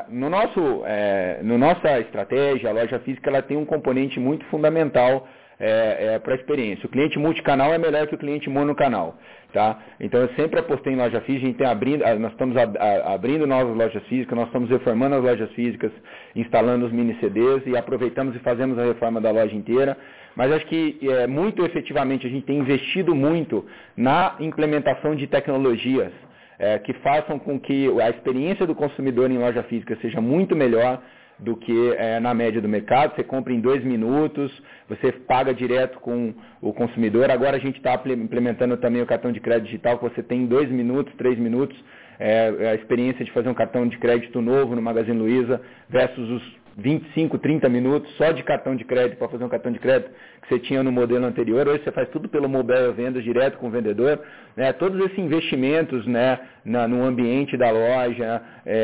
Speaker 2: no nossa estratégia, a loja física ela tem um componente muito fundamental para a experiência. O cliente multicanal é melhor que o cliente monocanal, tá? Então, eu sempre apostei em loja física, nós estamos abrindo novas lojas físicas, nós estamos reformando as lojas físicas, instalando os mini CDs e aproveitamos e fazemos a reforma da loja inteira. Mas acho que, muito efetivamente, a gente tem investido muito na implementação de tecnologias que façam com que a experiência do consumidor em loja física seja muito melhor do que na média do mercado. Você compra em 2 minutos, você paga direto com o consumidor. Agora a gente está implementando também o cartão de crédito digital, que você tem em 2 minutos, 3 minutos, a experiência de fazer um cartão de crédito novo no Magazine Luiza versus os 25, 30 minutos só de cartão de crédito para fazer um cartão de crédito que você tinha no modelo anterior. Hoje você faz tudo pelo mobile vendas direto com o vendedor, né? Todos esses investimentos, né, no ambiente da loja,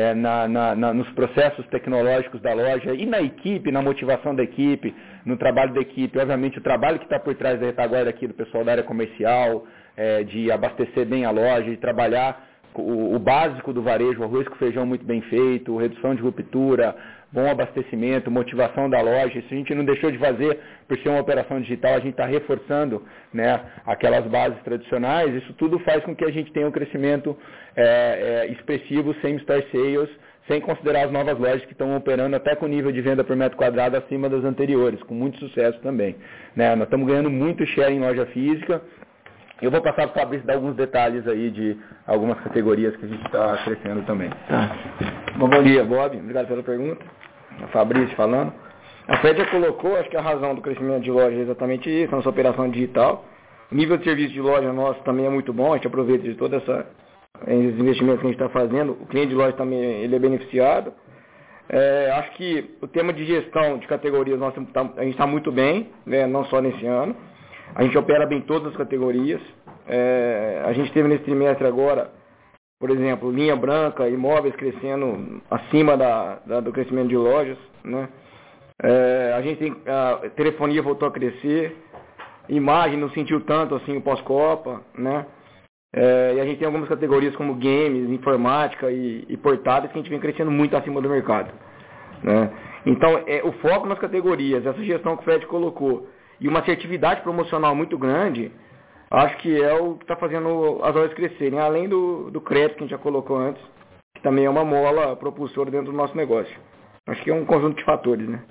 Speaker 2: nos processos tecnológicos da loja e na equipe, na motivação da equipe, no trabalho da equipe, obviamente o trabalho que está por trás da retaguarda aqui do pessoal da área comercial, de abastecer bem a loja, de trabalhar o básico do varejo, arroz com feijão muito bem feito, redução de ruptura, bom abastecimento, motivação da loja. Isso a gente não deixou de fazer por ser uma operação digital, a gente está reforçando, né, aquelas bases tradicionais. Isso tudo faz com que a gente tenha um crescimento expressivo, sem store sales, sem considerar as novas lojas que estão operando até com nível de venda por metro quadrado acima das anteriores, com muito sucesso também, né? Nós estamos ganhando muito share em loja física. Eu vou passar para o Fabrício dar alguns detalhes aí de algumas categorias que a gente está crescendo também.
Speaker 7: Tá. Bom dia, Bob. Obrigado pela pergunta. A Fabrício falando. A Fred já colocou, acho que a razão do crescimento de loja é exatamente isso, nossa operação digital. O nível de serviço de loja nosso também é muito bom, a gente aproveita de todos esses investimentos que a gente está fazendo. O cliente de loja também ele é beneficiado. Acho que o tema de gestão de categorias, a gente está muito bem, né, não só nesse ano. A gente opera bem todas as categorias. A gente teve nesse trimestre agora, por exemplo, linha branca, imóveis crescendo acima do crescimento de lojas, né? A gente tem, a telefonia voltou a crescer, imagem não sentiu tanto assim o pós-Copa, né? E a gente tem algumas categorias como games, informática e portáteis que a gente vem crescendo muito acima do mercado, né? Então, o foco nas categorias, essa gestão que o Fred colocou, e uma assertividade promocional muito grande, acho que é o que está fazendo as lojas crescerem, além do crédito que a gente já colocou antes, que também é uma mola propulsora dentro do nosso negócio. Acho que é um conjunto de fatores, né?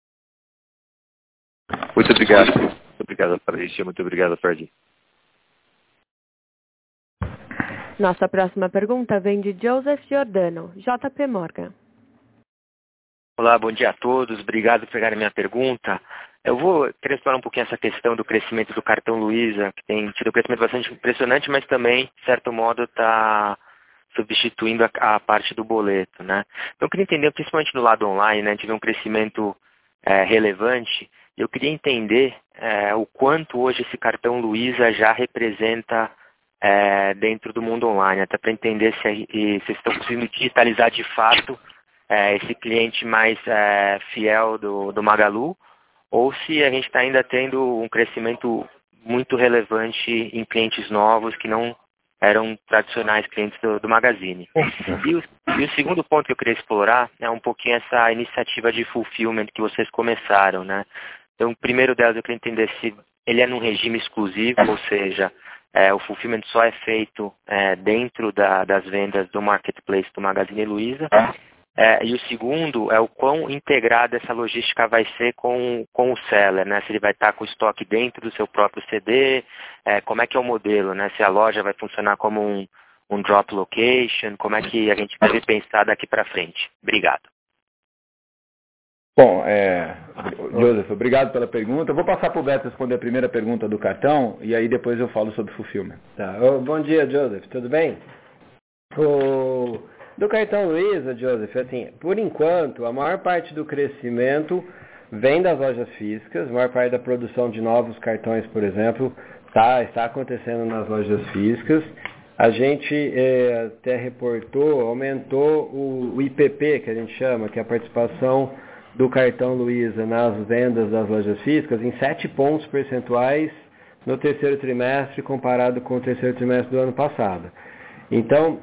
Speaker 6: Muito obrigado. Muito obrigado, Fabrício. Muito obrigado, Fred.
Speaker 1: Nossa próxima pergunta vem de Joseph Giordano, JP Morgan.
Speaker 8: Olá, bom dia a todos. Obrigado por pegar a minha pergunta.
Speaker 6: Eu vou querer explorar um pouquinho essa questão do crescimento do cartão Luiza, que tem tido um crescimento bastante impressionante, mas também, de certo modo, está substituindo a parte do boleto, né? Então, eu queria entender, principalmente no lado online, né, tive um crescimento relevante. Eu queria entender o quanto hoje esse cartão Luiza já representa dentro do mundo online, até para entender se vocês estão conseguindo digitalizar de fato esse cliente mais fiel do Magalu, ou se a gente está ainda tendo um crescimento muito relevante em clientes novos que não eram tradicionais clientes do Magazine. E o segundo ponto que eu queria explorar é um pouquinho essa iniciativa de fulfillment que vocês começaram, né? Então, o primeiro delas eu queria entender se ele é num regime exclusivo, ou seja, o fulfillment só é feito dentro das vendas do marketplace do Magazine Luiza. E o segundo é o quão integrada essa logística vai ser com o seller, né? Se ele vai estar com o estoque dentro do seu próprio CD, como é que é o modelo, né? Se a loja vai funcionar como um drop location, como é que a gente deve pensar daqui para frente. Obrigado.
Speaker 2: Bom, Joseph, obrigado pela pergunta. Eu vou passar para o Beto responder a primeira pergunta do cartão e aí depois eu falo sobre fulfillment.
Speaker 3: Tá. Bom dia, Joseph. Tudo bem? Do cartão Luiza, Joseph, assim, por enquanto, a maior parte do crescimento vem das lojas físicas, a maior parte da produção de novos cartões, por exemplo, está acontecendo nas lojas físicas. A gente até reportou, aumentou o IPP, que a gente chama, que é a participação do cartão Luiza nas vendas das lojas físicas, em 7 pontos percentuais no terceiro trimestre, comparado com o terceiro trimestre do ano passado. Então,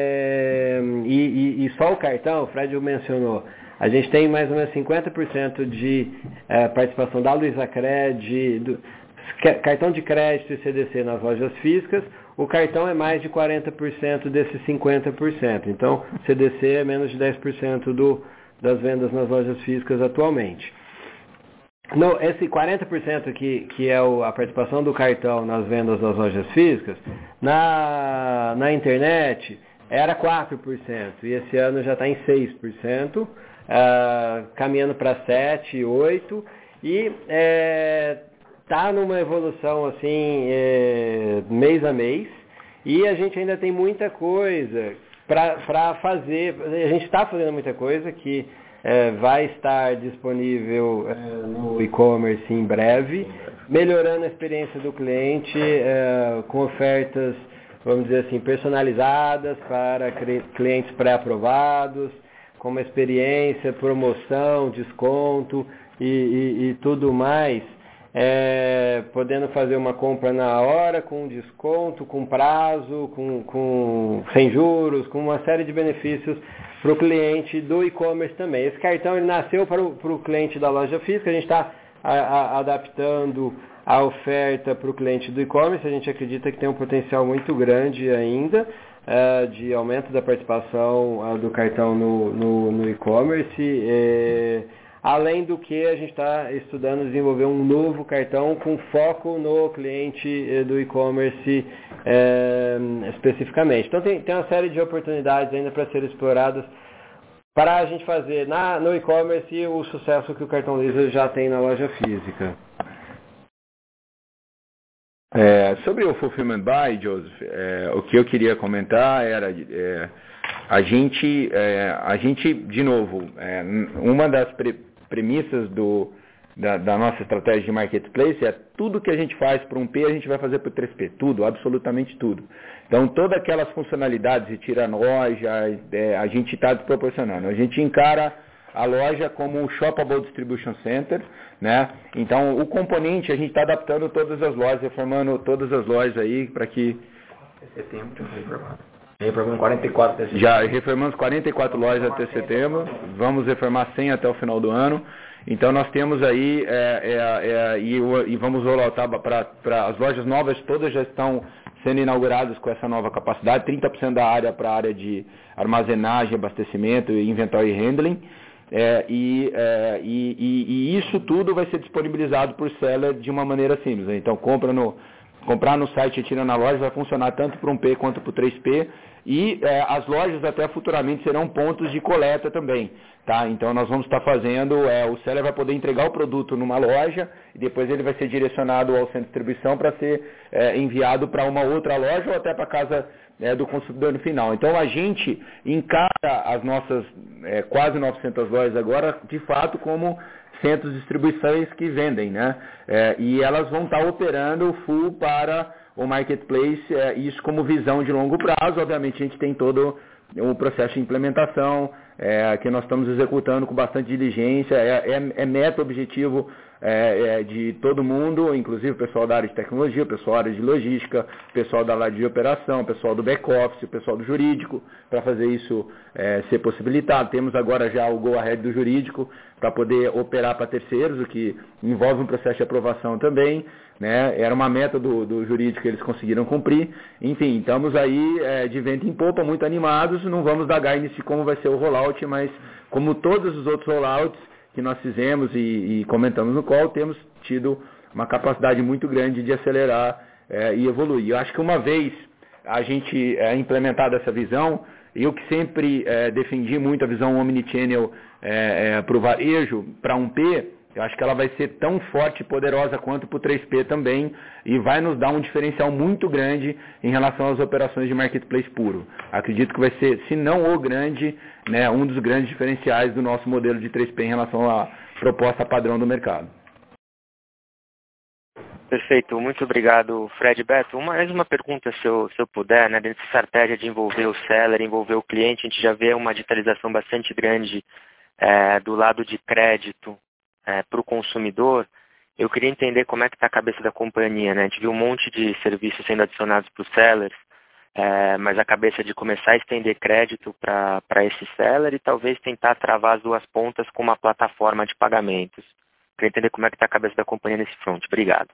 Speaker 3: e só o cartão, o Fred mencionou, a gente tem mais ou menos 50% de participação da Luiza Cred, cartão de crédito e CDC nas lojas físicas. O cartão é mais de 40% desses 50%. Então, CDC é menos de 10% das vendas nas lojas físicas atualmente. Esse 40% que é a participação do cartão nas vendas das lojas físicas, na internet era 4%, e esse ano já está em 6%, caminhando para 7%, 8%, e está numa evolução assim, mês a mês, e a gente ainda tem muita coisa para fazer. A gente está fazendo muita coisa que vai estar disponível no e-commerce em breve, melhorando a experiência do cliente com ofertas, vamos dizer assim, personalizadas para clientes pré-aprovados, com uma experiência, promoção, desconto e tudo mais, podendo fazer uma compra na hora, com desconto, com prazo, sem juros, com uma série de benefícios para o cliente do e-commerce também. Esse cartão ele nasceu para o cliente da loja física, a gente está adaptando a oferta para o cliente do e-commerce. A gente acredita que tem um potencial muito grande ainda de aumento da participação do cartão no e-commerce. Além do que a gente está estudando desenvolver um novo cartão com foco no cliente do e-commerce especificamente. Então tem uma série de oportunidades ainda para serem exploradas para a gente fazer no e-commerce o sucesso que o cartão Luiza já tem na loja física.
Speaker 2: Sobre o Fulfillment Buy, Joseph, o que eu queria comentar era a gente, de novo, uma das premissas da nossa estratégia de marketplace é tudo que a gente faz para um P, a gente vai fazer para o 3P, tudo, absolutamente tudo. Então, todas aquelas funcionalidades de tirar loja, a gente está proporcionando. A gente encara a loja como um Shoppable Distribution Center, né? Então, o componente, a gente está adaptando todas as lojas, reformando todas as lojas aí para que...
Speaker 7: Reformamos 44 até setembro.
Speaker 2: Já reformamos 44 lojas até setembro, vamos reformar 100 até o final do ano. Então nós temos aí, e vamos rolar para as lojas novas, todas já estão sendo inauguradas com essa nova capacidade, 30% da área para a área de armazenagem, abastecimento, inventório e handling. E isso tudo vai ser disponibilizado por seller de uma maneira simples. Então compra comprar no site e tirar na loja vai funcionar tanto para o 1P quanto para o 3P. E as lojas até futuramente serão pontos de coleta também. Tá? Então nós vamos estar fazendo, o seller vai poder entregar o produto numa loja e depois ele vai ser direcionado ao centro de distribuição para ser enviado para uma outra loja ou até para a casa do consumidor no final. Então a gente encara as nossas quase 900 lojas agora, de fato, como centros de distribuições que vendem, né? E elas vão estar operando full para o marketplace, isso como visão de longo prazo. Obviamente a gente tem todo um processo de implementação que nós estamos executando com bastante diligência, meta objetivo de todo mundo, inclusive o pessoal da área de tecnologia, o pessoal da área de logística, o pessoal da área de operação, o pessoal do back-office, o pessoal do jurídico, para fazer isso ser possibilitado. Temos agora já o go-ahead do jurídico para poder operar para terceiros, o que envolve um processo de aprovação também. Né? Era uma meta do jurídico que eles conseguiram cumprir. Enfim, estamos aí de vento em popa, muito animados. Não vamos dar guidance de como vai ser o rollout, mas como todos os outros rollouts que nós fizemos e comentamos no call, temos tido uma capacidade muito grande de acelerar e evoluir. Eu acho que uma vez a gente implementada essa visão, eu que sempre defendi muito a visão omnichannel para o varejo, para 1P, eu acho que ela vai ser tão forte e poderosa quanto para o 3P também e vai nos dar um diferencial muito grande em relação às operações de marketplace puro. Acredito que vai ser, se não o grande, né, um dos grandes diferenciais do nosso modelo de 3P em relação à proposta padrão do mercado.
Speaker 8: Perfeito, muito obrigado, Fred e Beto. Mais uma pergunta, se eu puder, né, dentro dessa estratégia de envolver o seller, envolver o cliente, a gente já vê uma digitalização bastante grande do lado de crédito para o consumidor. Eu queria entender como é que está a cabeça da companhia, né? A gente viu um monte de serviços sendo adicionados para os sellers, mas a cabeça de começar a estender crédito para esse seller e talvez tentar travar as duas pontas com uma plataforma de pagamentos. Queria entender como é que está a cabeça da companhia nesse front. Obrigado.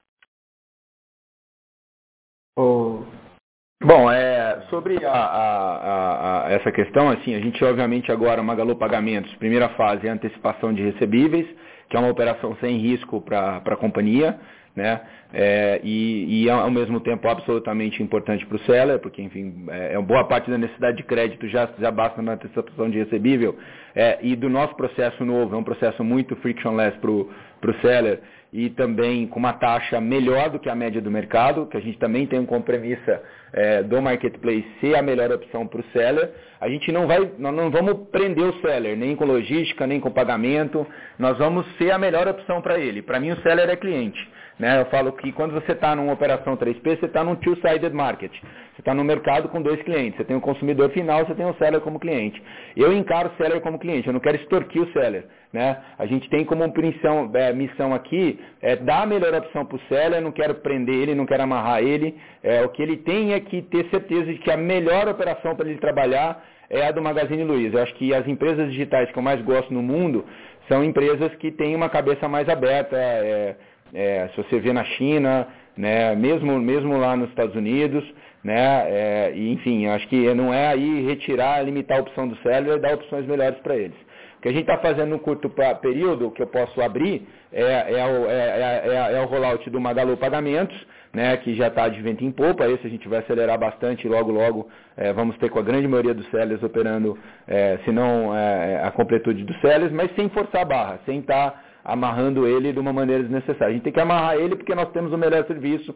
Speaker 2: Bom, sobre essa questão, assim, a gente obviamente agora, Magalu Pagamentos, primeira fase é a antecipação de recebíveis, que é uma operação sem risco para a companhia, né? E ao mesmo tempo absolutamente importante para o seller, porque enfim, boa parte da necessidade de crédito já basta na antecipação de recebível, e do nosso processo novo, é um processo muito frictionless para o seller, e também com uma taxa melhor do que a média do mercado, que a gente também tem como premissa do marketplace ser a melhor opção para o seller. A gente nós não vamos prender o seller, nem com logística, nem com pagamento, nós vamos ser a melhor opção para ele. Para mim o seller é cliente. Né? Eu falo que quando você está numa operação 3P, você está num two-sided market. Você está no mercado com dois clientes. Você tem o consumidor final, você tem o seller como cliente. Eu encaro o seller como cliente, eu não quero extorquir o seller. Né? A gente tem como missão aqui dar a melhor opção para o seller, não quero prender ele, não quero amarrar ele. O que ele tem é que ter certeza de que a melhor operação para ele trabalhar é a do Magazine Luiza. Eu acho que as empresas digitais que eu mais gosto no mundo são empresas que têm uma cabeça mais aberta. Se você vê na China, né, mesmo lá nos Estados Unidos, né, e, enfim, acho que não é aí retirar, limitar a opção do seller e dar opções melhores para eles. O que a gente está fazendo no curto período, que eu posso abrir, é o rollout do Magalu Pagamentos, né, que já está de vento em popa. Esse a gente vai acelerar bastante e logo vamos ter com a grande maioria dos sellers operando, se não a completude dos sellers, mas sem forçar a barra, sem estar amarrando ele de uma maneira desnecessária. A gente tem que amarrar ele porque nós temos o melhor serviço,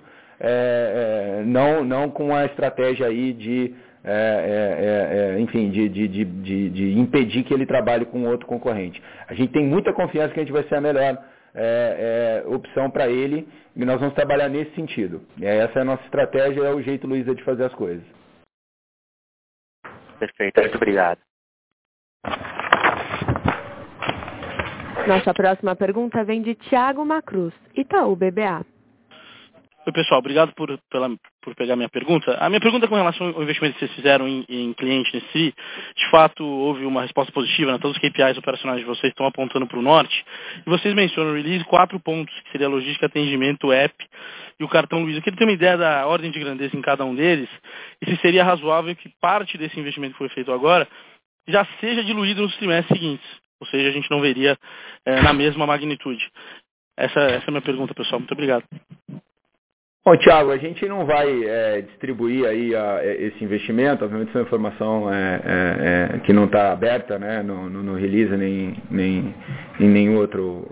Speaker 2: não com a estratégia aí de impedir que ele trabalhe com outro concorrente. A gente tem muita confiança que a gente vai ser a melhor opção para ele e nós vamos trabalhar nesse sentido. Essa é a nossa estratégia, é o jeito, Luiza, de fazer as coisas.
Speaker 8: Perfeito, muito obrigado.
Speaker 1: Nossa próxima pergunta vem de Thiago Macruz, Itaú BBA.
Speaker 9: Oi, pessoal, obrigado por pegar minha pergunta. A minha pergunta é com relação ao investimento que vocês fizeram em cliente nesse TRI. De fato, houve uma resposta positiva, né? Todos os KPIs operacionais de vocês estão apontando para o norte. E vocês mencionam no release 4 pontos, que seria a logística, atendimento, app e o cartão Luiza. Eu queria ter uma ideia da ordem de grandeza em cada um deles e se seria razoável que parte desse investimento que foi feito agora já seja diluído nos trimestres seguintes. Ou seja, a gente não veria na mesma magnitude. Essa é a minha pergunta, pessoal. Muito obrigado.
Speaker 2: Bom, Thiago, a gente não vai distribuir aí esse investimento, obviamente isso é uma informação que não está aberta, né, no release nem em nenhum outro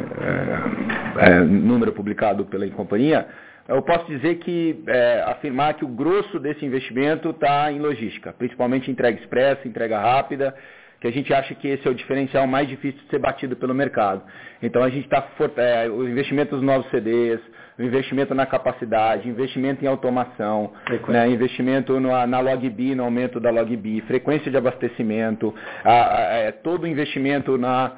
Speaker 2: número publicado pela companhia. Eu posso dizer que, afirmar que o grosso desse investimento está em logística, principalmente entrega expressa, entrega rápida, que a gente acha que esse é o diferencial mais difícil de ser batido pelo mercado. Então a gente está, o investimento nos novos CDs, o investimento na capacidade, investimento em automação, né, investimento na LogBee, no aumento da LogBee, frequência de abastecimento, todo o investimento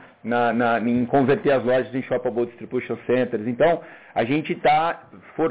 Speaker 2: em converter as lojas em Shoppable Distribution Centers. Então, a gente está,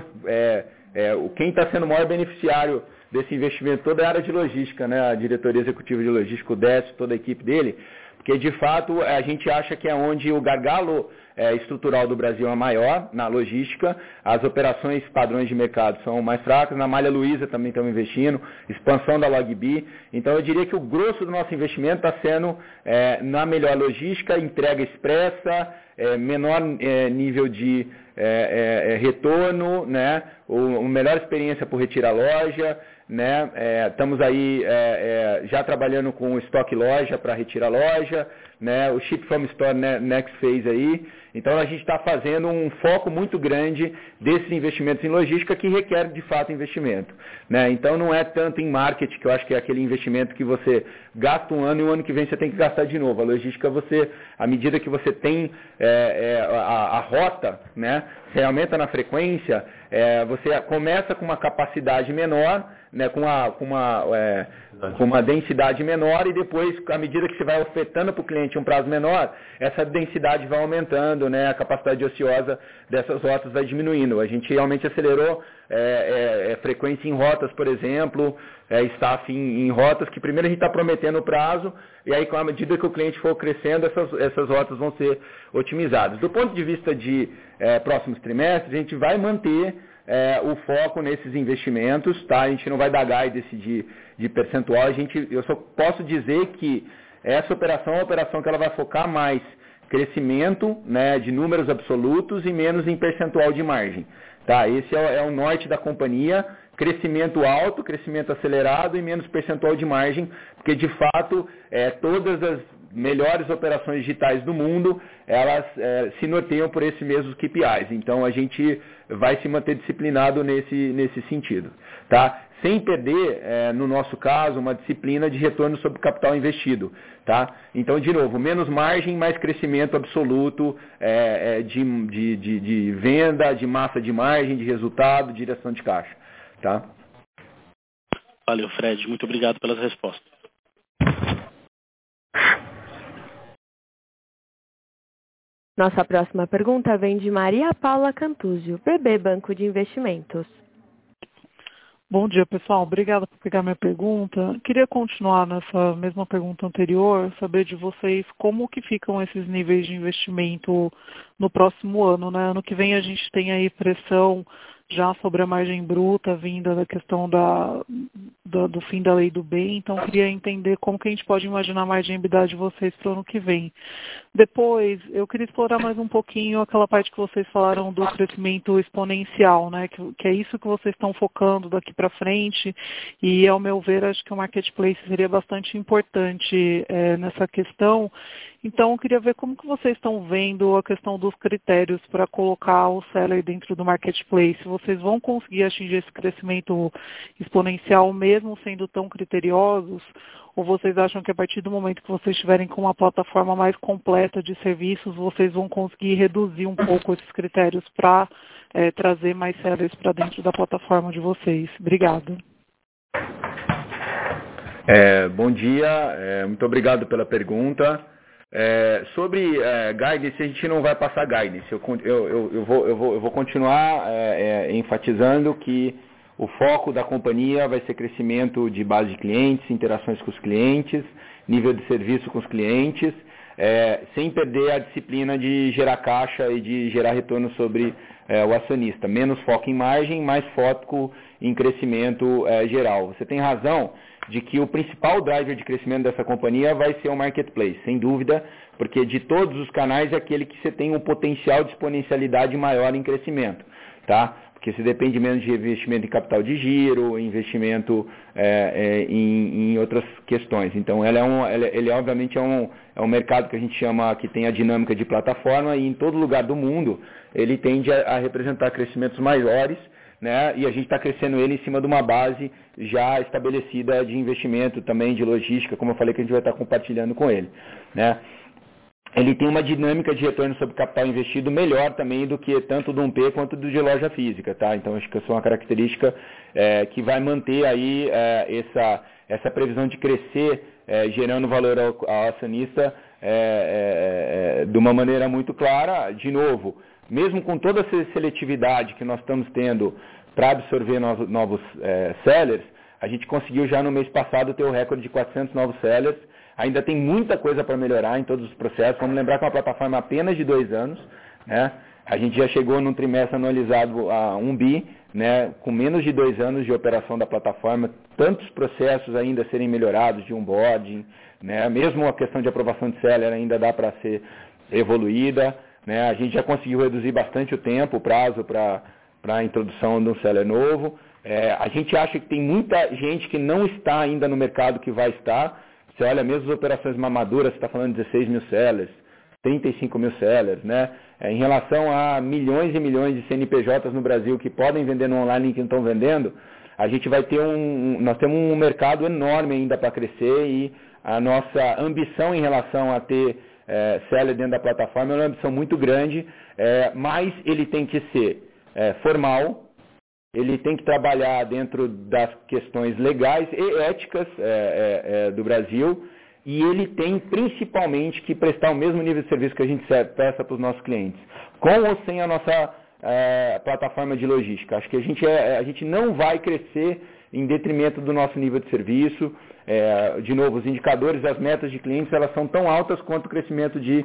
Speaker 2: quem está sendo o maior beneficiário desse investimento, toda a área de logística, né, a diretoria executiva de logística, o Décio, toda a equipe dele, porque de fato a gente acha que é onde o gargalo estrutural do Brasil é maior, na logística, as operações padrões de mercado são mais fracas, na Malha Luiza também estamos investindo, expansão da LogBee, então eu diria que o grosso do nosso investimento está sendo na melhor logística, entrega expressa, menor nível de retorno, né, melhor experiência por retirar loja, né, estamos aí já trabalhando com o estoque loja para retirar loja, né, o Ship from Store Next Phase aí. Então a gente está fazendo um foco muito grande desses investimentos em logística que requer de fato investimento, né? Então não é tanto em marketing, que eu acho que é aquele investimento que você gasta um ano e o ano que vem você tem que gastar de novo. A logística, à medida que você tem a rota, né, você aumenta na frequência, você começa com uma capacidade menor, né, com uma densidade menor, e depois, à medida que você vai ofertando para o cliente um prazo menor, essa densidade vai aumentando, né, a capacidade ociosa dessas rotas vai diminuindo. A gente realmente acelerou frequência em rotas, por exemplo, staff em rotas, que primeiro a gente está prometendo o prazo, e aí, à medida que o cliente for crescendo, essas rotas vão ser otimizadas. Do ponto de vista de próximos trimestres, a gente vai manter o foco nesses investimentos, tá? A gente não vai dar guidance de percentual, eu só posso dizer que essa operação é uma operação que ela vai focar mais crescimento, né, de números absolutos e menos em percentual de margem. Tá? Esse é o norte da companhia, crescimento alto, crescimento acelerado e menos percentual de margem, porque de fato todas as melhores operações digitais do mundo, elas se norteiam por esses mesmos KPIs. Então a gente vai se manter disciplinado nesse sentido. Tá? Sem perder, no nosso caso, uma disciplina de retorno sobre capital investido. Tá? Então, de novo, menos margem, mais crescimento absoluto de venda, de massa de margem, de resultado, de direção de caixa. Tá?
Speaker 9: Valeu, Fred. Muito obrigado pelas respostas.
Speaker 1: Nossa próxima pergunta vem de Maria Paula Cantuzio, BB Banco de Investimentos.
Speaker 10: Bom dia, pessoal. Obrigada por pegar minha pergunta. Queria continuar nessa mesma pergunta anterior, saber de vocês como que ficam esses níveis de investimento no próximo ano, né? Ano que vem a gente tem aí pressão já sobre a margem bruta vinda da questão do fim da lei do bem, então queria entender como que a gente pode imaginar a margem EBITDA de vocês para o ano que vem. Depois, eu queria explorar mais um pouquinho aquela parte que vocês falaram do crescimento exponencial, né? Que é isso que vocês estão focando daqui para frente, e ao meu ver, acho que o marketplace seria bastante importante nessa questão. Então, eu queria ver como que vocês estão vendo a questão dos critérios para colocar o seller dentro do marketplace. Vocês vão conseguir atingir esse crescimento exponencial mesmo sendo tão criteriosos? Ou vocês acham que a partir do momento que vocês estiverem com uma plataforma mais completa de serviços, vocês vão conseguir reduzir um pouco esses critérios para trazer mais sellers para dentro da plataforma de vocês? Obrigada.
Speaker 2: Bom dia, muito obrigado pela pergunta. Sobre guidance, a gente não vai passar guidance. Eu vou continuar enfatizando que o foco da companhia vai ser crescimento de base de clientes, interações com os clientes, nível de serviço com os clientes, sem perder a disciplina de gerar caixa e de gerar retorno sobre o acionista. Menos foco em margem, mais foco em crescimento geral. Você tem razão de que o principal driver de crescimento dessa companhia vai ser o marketplace, sem dúvida, porque de todos os canais é aquele que você tem um potencial de exponencialidade maior em crescimento, tá? porque se depende menos de investimento em capital de giro, investimento em outras questões. Então, ele obviamente é um mercado que a gente chama, que tem a dinâmica de plataforma, e em todo lugar do mundo ele tende a representar crescimentos maiores, né? E a gente está crescendo ele em cima de uma base já estabelecida de investimento também, de logística, como eu falei, que a gente vai estar compartilhando com ele, né? Ele tem uma dinâmica de retorno sobre capital investido melhor também do que tanto do 1P quanto do de loja física, tá? Então, acho que essa é uma característica que vai manter aí essa previsão de crescer, gerando valor ao acionista de uma maneira muito clara. De novo, mesmo com toda essa seletividade que nós estamos tendo para absorver novos sellers, a gente conseguiu já no mês passado ter o recorde de 400 novos sellers. Ainda tem muita coisa para melhorar em todos os processos. Vamos lembrar que é uma plataforma apenas de 2 anos, né? A gente já chegou num trimestre anualizado a 1 bi, né? Com menos de 2 anos de operação da plataforma, tantos processos ainda a serem melhorados de onboarding, né? Mesmo a questão de aprovação de seller ainda dá para ser evoluída, né? A gente já conseguiu reduzir bastante o tempo, o prazo para a introdução de um seller novo. A gente acha que tem muita gente que não está ainda no mercado que vai estar. Você olha mesmo as operações maduras, você está falando de 16 mil sellers, 35 mil sellers, né? Em relação a milhões e milhões de CNPJs no Brasil que podem vender no online e que não estão vendendo, a gente vai ter nós temos um mercado enorme ainda para crescer, e a nossa ambição em relação a ter seller dentro da plataforma é uma ambição muito grande, mas ele tem que ser formal. Ele tem que trabalhar dentro das questões legais e éticas do Brasil, e ele tem principalmente que prestar o mesmo nível de serviço que a gente presta para os nossos clientes, com ou sem a nossa plataforma de logística. Acho que a gente não vai crescer em detrimento do nosso nível de serviço. De novo, os indicadores das metas de clientes, elas são tão altas quanto o crescimento de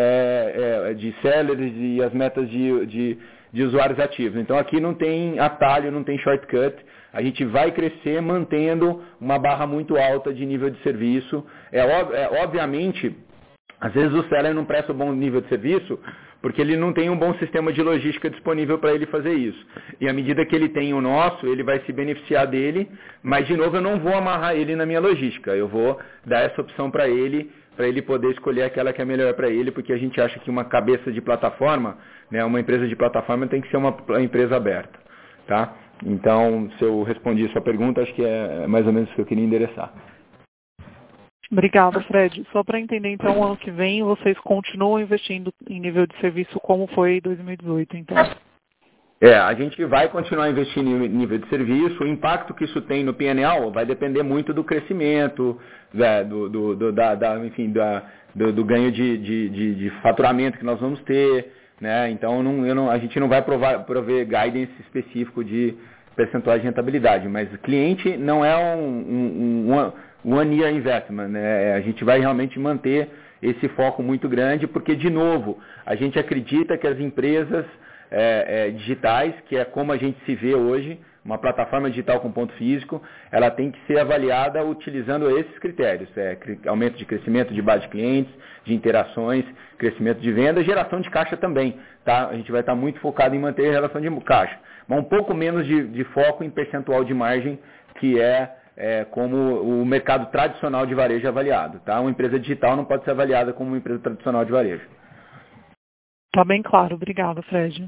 Speaker 2: sellers e as metas de usuários ativos. Então aqui não tem atalho, não tem shortcut. A gente vai crescer mantendo uma barra muito alta de nível de serviço. Obviamente, às vezes o seller não presta um bom nível de serviço porque ele não tem um bom sistema de logística disponível para ele fazer isso. E à medida que ele tem o nosso, ele vai se beneficiar dele, mas de novo eu não vou amarrar ele na minha logística. Eu vou dar essa opção para ele poder escolher aquela que é melhor para ele, porque a gente acha que uma cabeça de plataforma, né, uma empresa de plataforma tem que ser uma empresa aberta, tá? Então, se eu respondi a sua pergunta, acho que é mais ou menos o que eu queria endereçar.
Speaker 10: Obrigada, Fred. Só para entender, então, ano que vem vocês continuam investindo em nível de serviço como foi em 2018, então?
Speaker 2: A gente vai continuar investindo em nível de serviço. O impacto que isso tem no P&L vai depender muito do crescimento, do ganho de faturamento que nós vamos ter, né? Então, a gente não vai prover guidance específico de percentuais de rentabilidade, mas o cliente não é um one-year investment, né? A gente vai realmente manter esse foco muito grande, porque, de novo, a gente acredita que as empresas digitais, que é como a gente se vê hoje, uma plataforma digital com ponto físico, ela tem que ser avaliada utilizando esses critérios, aumento de crescimento de base de clientes, de interações, crescimento de venda, geração de caixa também, tá? A gente vai estar muito focado em manter a relação de caixa, mas um pouco menos de foco em percentual de margem, que como o mercado tradicional de varejo é avaliado, tá? Uma empresa digital não pode ser avaliada como uma empresa tradicional de varejo.
Speaker 10: Tá bem claro, obrigada, Fred.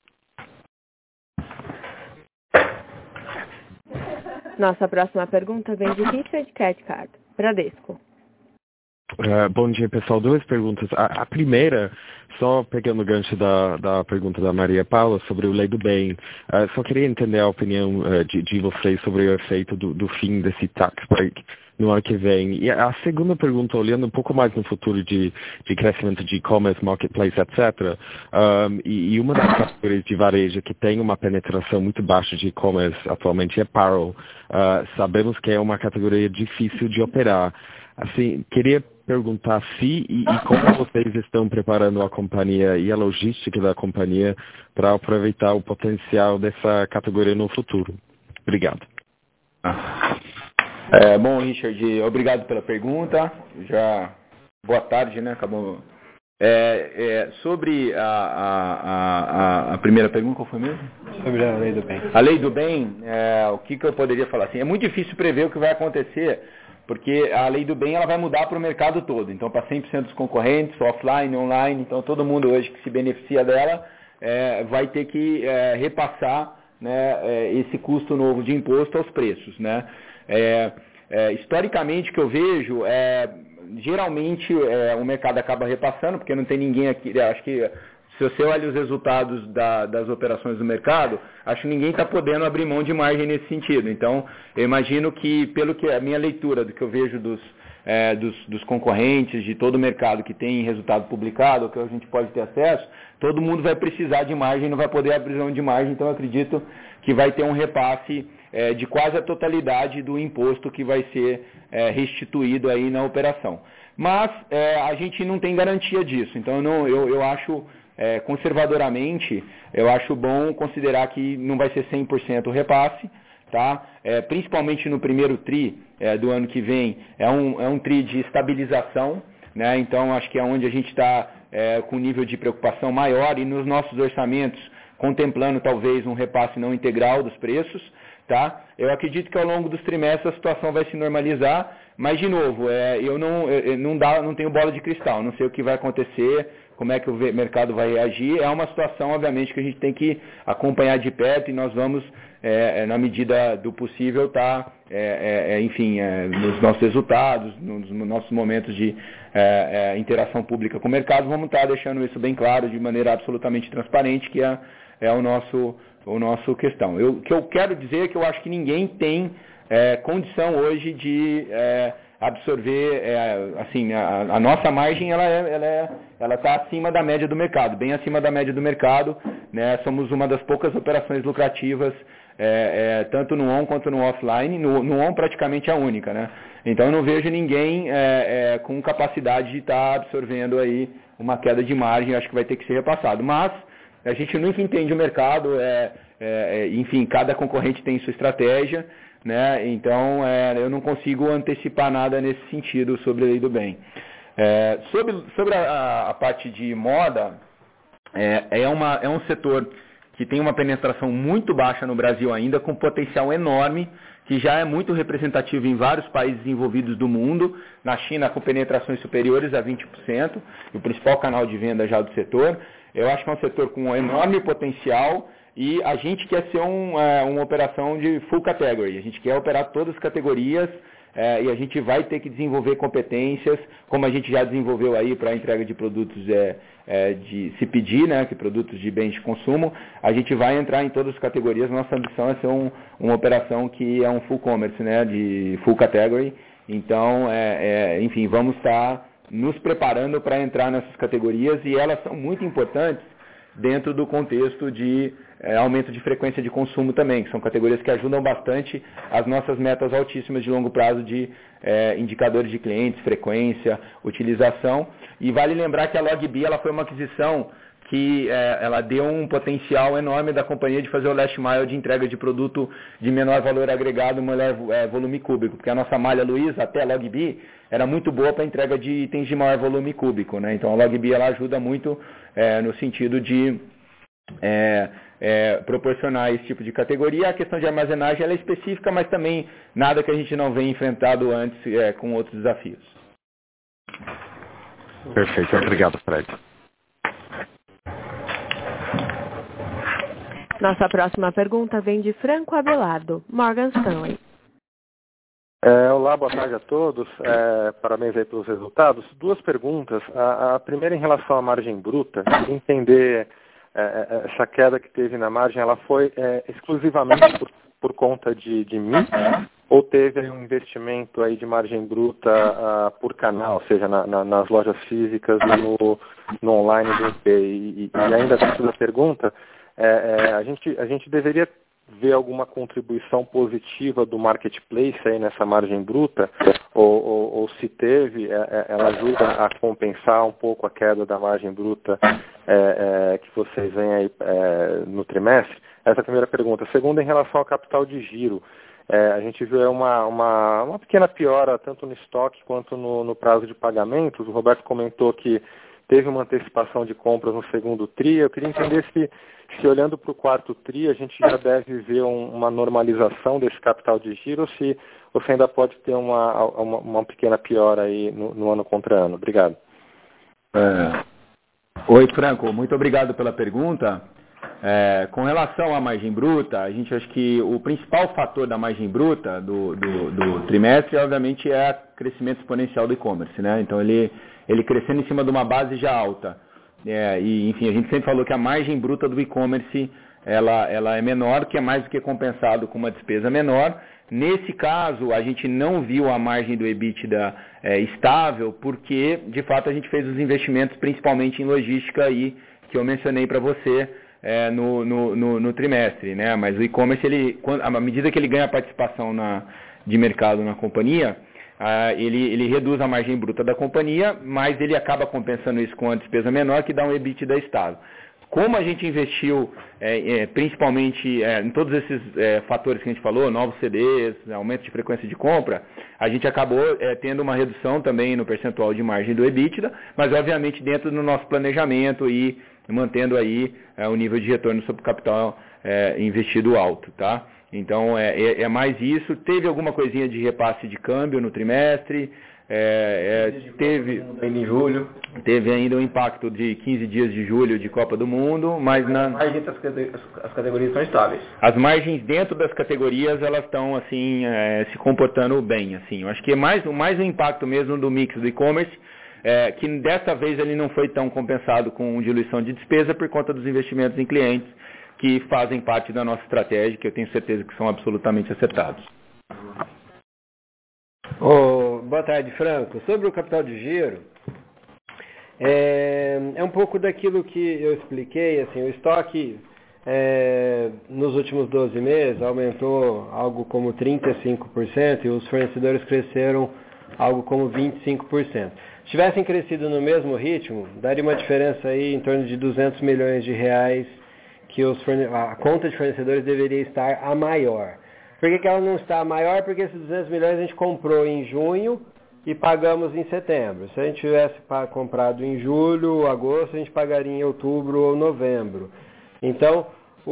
Speaker 1: Nossa próxima pergunta vem de Richard Cathcart, Bradesco.
Speaker 11: Bom dia, pessoal. 2 perguntas. A primeira, só pegando o gancho da pergunta da Maria Paula sobre o Lei do Bem, só queria entender a opinião de vocês sobre o efeito do fim desse tax break no ano que vem. E a segunda pergunta, olhando um pouco mais no futuro de crescimento de e-commerce, marketplace, etc., e uma das categorias de varejo que tem uma penetração muito baixa de e-commerce atualmente é apparel. Sabemos que é uma categoria difícil de operar. Assim, queria perguntar se e como vocês estão preparando a companhia e a logística da companhia para aproveitar o potencial dessa categoria no futuro. Obrigado.
Speaker 2: Bom, Richard, obrigado pela pergunta. Boa tarde, né? Acabou Sobre a primeira pergunta, qual foi mesmo?
Speaker 3: Sobre a lei do bem.
Speaker 2: A lei do bem, o que eu poderia falar? Assim, é muito difícil prever o que vai acontecer, porque a lei do bem ela vai mudar para o mercado todo. Então, para 100% dos concorrentes, offline, online, então todo mundo hoje que se beneficia dela vai ter que repassar, né, esse custo novo de imposto aos preços, né? Historicamente, o que eu vejo geralmente o mercado acaba repassando, porque não tem ninguém aqui, acho que se você olha os resultados das operações do mercado, acho que ninguém está podendo abrir mão de margem nesse sentido. Então, eu imagino que, pelo que a minha leitura do que eu vejo dos concorrentes, de todo o mercado que tem resultado publicado, que a gente pode ter acesso, todo mundo vai precisar de margem, não vai poder abrir mão de margem, então eu acredito que vai ter um repasse de quase a totalidade do imposto que vai ser restituído aí na operação. Mas a gente não tem garantia disso, então eu acho, conservadoramente, eu acho bom considerar que não vai ser 100% o repasse, tá? Principalmente no primeiro TRI do ano que vem, é um TRI de estabilização, né? Então acho que é onde a gente está com um nível de preocupação maior e nos nossos orçamentos contemplando talvez um repasse não integral dos preços, tá? Eu acredito que ao longo dos trimestres a situação vai se normalizar, mas de novo, eu não tenho bola de cristal, não sei o que vai acontecer, como é que o mercado vai reagir. É uma situação, obviamente, que a gente tem que acompanhar de perto e nós vamos, na medida do possível, nos nossos resultados, nos nossos momentos de interação pública com o mercado, vamos estar deixando isso bem claro, de maneira absolutamente transparente, que é o nosso questão. O que eu quero dizer é que eu acho que ninguém tem condição hoje de absorver, a nossa margem ela está acima da média do mercado, bem acima da média do mercado, né? Somos uma das poucas operações lucrativas, tanto no on quanto no offline, no on praticamente a única, né? Então eu não vejo ninguém com capacidade de estar absorvendo aí uma queda de margem, acho que vai ter que ser repassado, mas a gente nunca entende o mercado, enfim, cada concorrente tem sua estratégia, né? Então eu não consigo antecipar nada nesse sentido sobre a lei do bem. Sobre a parte de moda, é um setor que tem uma penetração muito baixa no Brasil ainda, com potencial enorme, que já é muito representativo em vários países desenvolvidos do mundo, na China com penetrações superiores a 20%, o principal canal de venda já do setor. Eu acho que é um setor com um enorme potencial e a gente quer ser uma operação de full category, a gente quer operar todas as categorias e a gente vai ter que desenvolver competências, como a gente já desenvolveu aí para a entrega de produtos de CPG, né, que produtos de bens de consumo, a gente vai entrar em todas as categorias. Nossa ambição é ser uma operação que é um full commerce, né, de full category. Então, enfim, vamos estar nos preparando para entrar nessas categorias e elas são muito importantes dentro do contexto de aumento de frequência de consumo também, que são categorias que ajudam bastante as nossas metas altíssimas de longo prazo de indicadores de clientes, frequência, utilização. E vale lembrar que a LogBee ela foi uma aquisição que ela deu um potencial enorme da companhia de fazer o last mile de entrega de produto de menor valor agregado, maior volume cúbico, porque a nossa malha Luiza, até a LogBee, era muito boa para entrega de itens de maior volume cúbico, né? Então a LogBee ela ajuda muito no sentido de proporcionar esse tipo de categoria. A questão de armazenagem ela é específica, mas também nada que a gente não venha enfrentado antes com outros desafios.
Speaker 11: Perfeito, obrigado, Fred.
Speaker 1: Nossa próxima pergunta vem de Franco Abelardo, Morgan Stanley.
Speaker 12: Olá, boa tarde a todos. Parabéns aí pelos resultados. Duas perguntas. A primeira em relação à margem bruta, entender essa queda que teve na margem, ela foi exclusivamente por conta de mix, ou teve aí um investimento aí de margem bruta por canal, ou seja, nas lojas físicas e no online do IP? E ainda dentro da pergunta, a gente deveria ver alguma contribuição positiva do marketplace aí nessa margem bruta, ou se teve, ela ajuda a compensar um pouco a queda da margem bruta que vocês veem aí no trimestre? Essa é a primeira pergunta. Segunda, em relação ao capital de giro, a gente viu uma pequena piora tanto no estoque quanto no prazo de pagamentos. O Roberto comentou que teve uma antecipação de compras no segundo TRI. Eu queria entender se olhando para o quarto TRI, a gente já deve ver uma normalização desse capital de giro, ou se ainda pode ter uma pequena piora aí no ano contra ano. Obrigado.
Speaker 2: Oi, Franco, muito obrigado pela pergunta. Com relação à margem bruta, a gente acha que o principal fator da margem bruta do trimestre, obviamente, é o crescimento exponencial do e-commerce, né? Então, ele crescendo em cima de uma base já alta. E, enfim, a gente sempre falou que a margem bruta do e-commerce, ela é menor, que é mais do que compensado com uma despesa menor. Nesse caso, a gente não viu a margem do EBITDA estável, porque, de fato, a gente fez os investimentos, principalmente em logística aí, que eu mencionei para você no trimestre, né? Mas o e-commerce, à medida que ele ganha participação de mercado na companhia, ele reduz a margem bruta da companhia, mas ele acaba compensando isso com a despesa menor, que dá um EBITDA estável. Como a gente investiu principalmente em todos esses fatores que a gente falou, novos CDs, aumento de frequência de compra, a gente acabou tendo uma redução também no percentual de margem do EBITDA, mas obviamente dentro do nosso planejamento e mantendo aí o nível de retorno sobre o capital investido alto, tá? Então, é mais isso. Teve alguma coisinha de repasse de câmbio no trimestre,
Speaker 7: em julho.
Speaker 2: Teve ainda um impacto de 15 dias de julho de Copa do Mundo, mas
Speaker 7: as categorias são estáveis.
Speaker 2: As margens dentro das categorias, elas estão, assim, se comportando bem, assim. Eu acho que é mais um impacto mesmo do mix do e-commerce, que dessa vez ele não foi tão compensado com diluição de despesa por conta dos investimentos em clientes, que fazem parte da nossa estratégia, que eu tenho certeza que são absolutamente acertados.
Speaker 3: Boa tarde, Franco. Sobre o capital de giro, é um pouco daquilo que eu expliquei, assim, o estoque nos últimos 12 meses aumentou algo como 35% e os fornecedores cresceram algo como 25%. Se tivessem crescido no mesmo ritmo, daria uma diferença aí em torno de 200 milhões de reais que a conta de fornecedores deveria estar a maior. Por que ela não está a maior? Porque esses 200 milhões a gente comprou em junho e pagamos em setembro. Se a gente tivesse comprado em julho, agosto, a gente pagaria em outubro ou novembro. Então,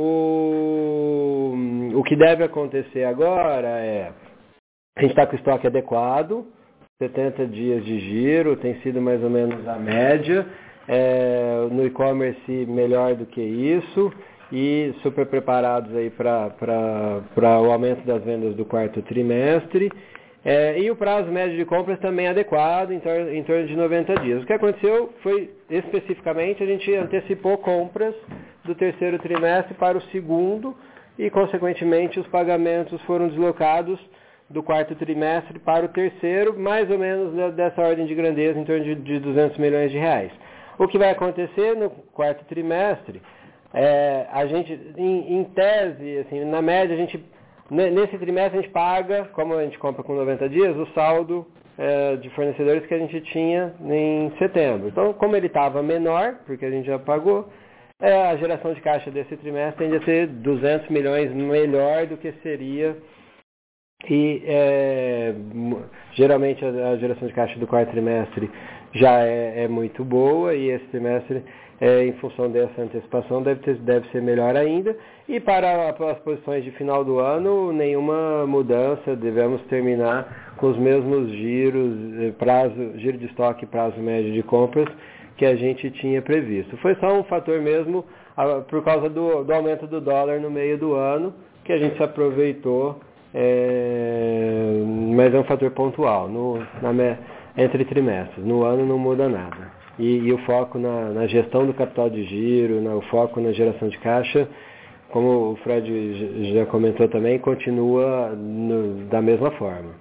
Speaker 3: o que deve acontecer agora a gente está com o estoque adequado, 70 dias de giro, tem sido mais ou menos a média, no e-commerce melhor do que isso, e super preparados aí para o aumento das vendas do quarto trimestre. E o prazo médio de compras também adequado, em torno de 90 dias. O que aconteceu foi, especificamente, a gente antecipou compras do terceiro trimestre para o segundo e, consequentemente, os pagamentos foram deslocados do quarto trimestre para o terceiro, mais ou menos dessa ordem de grandeza, em torno de 200 milhões de reais. O que vai acontecer no quarto trimestre, a gente, em tese, assim, na média, nesse trimestre a gente paga, como a gente compra com 90 dias, o saldo de fornecedores que a gente tinha em setembro. Então, como ele estava menor, porque a gente já pagou, a geração de caixa desse trimestre tende a ser 200 milhões melhor do que seria. E geralmente a geração de caixa do quarto trimestre já é muito boa, e esse trimestre, em função dessa antecipação, deve ser melhor ainda. E para as posições de final do ano, nenhuma mudança, devemos terminar com os mesmos giros, giro de estoque e prazo médio de compras que a gente tinha previsto. Foi só um fator mesmo por causa do aumento do dólar no meio do ano, que a gente se aproveitou, mas é um fator pontual, entre trimestres. No ano não muda nada. E o foco na gestão do capital de giro, o foco na geração de caixa, como o Fred já comentou também, continua da mesma forma.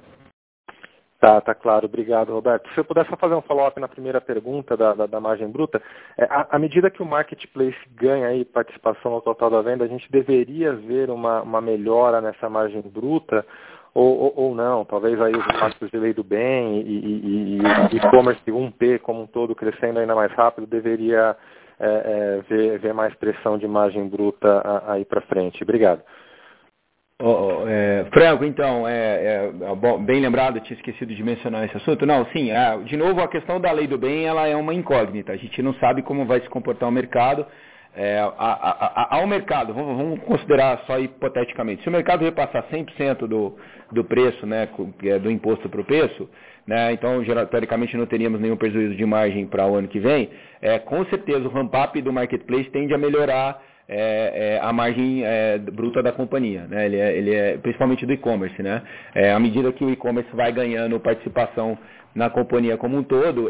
Speaker 12: Tá claro. Obrigado, Roberto. Se eu pudesse só fazer um follow-up na primeira pergunta da margem bruta, à medida que o marketplace ganha aí participação no total da venda, a gente deveria ver uma melhora nessa margem bruta ou não? Talvez aí os impactos de lei do bem e o e-commerce 1P como um todo crescendo ainda mais rápido deveria ver mais pressão de margem bruta aí para frente. Obrigado.
Speaker 2: Franco, então, bom, bem lembrado, eu tinha esquecido de mencionar esse assunto. Não, sim, de novo, a questão da lei do bem, ela é uma incógnita. A gente não sabe como vai se comportar o mercado. Ao mercado, vamos considerar só hipoteticamente, se o mercado repassar 100% do preço, né, do imposto para o preço, né, então, teoricamente, não teríamos nenhum prejuízo de margem para o ano que vem, com certeza o ramp-up do marketplace tende a melhorar a margem bruta da companhia, né? Ele é principalmente do e-commerce, né? À medida que o e-commerce vai ganhando participação na companhia como um todo,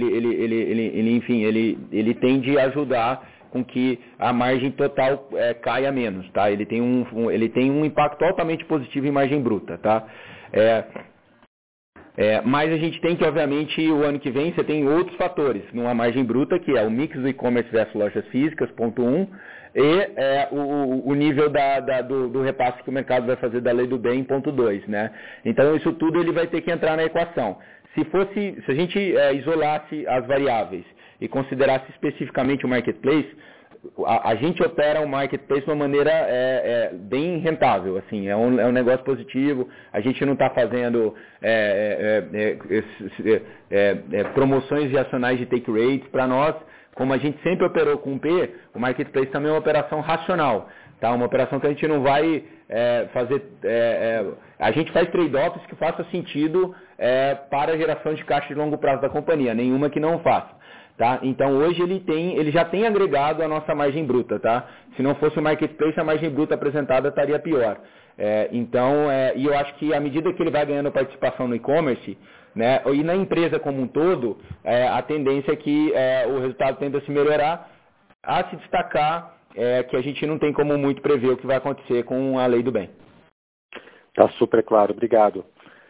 Speaker 2: ele tende a ajudar com que a margem total caia menos, tá? Ele tem um impacto altamente positivo em margem bruta, tá? Mas a gente tem que, obviamente, o ano que vem você tem outros fatores, numa margem bruta, que é o mix do e-commerce versus lojas físicas, ponto 1, e o nível do repasse que o mercado vai fazer da lei do bem, ponto 2, né? Então, isso tudo ele vai ter que entrar na equação. Se a gente isolasse as variáveis e considerasse especificamente o marketplace, a gente opera o marketplace de uma maneira bem rentável, assim, é um negócio positivo, a gente não está fazendo promoções racionais de take rates. Para nós, como a gente sempre operou com o P, o marketplace também é uma operação racional, tá? Uma operação que a gente não vai fazer, a gente faz trade-offs que façam sentido para a geração de caixa de longo prazo da companhia, nenhuma que não faça. Tá? Então hoje ele já tem agregado a nossa margem bruta, tá? Se não fosse o marketplace, a margem bruta apresentada estaria pior. E eu acho que à medida que ele vai ganhando participação no e-commerce, né, e na empresa como um todo, a tendência é que o resultado tende a se melhorar, a se destacar que a gente não tem como muito prever o que vai acontecer com a lei do bem.
Speaker 12: Está super claro, obrigado.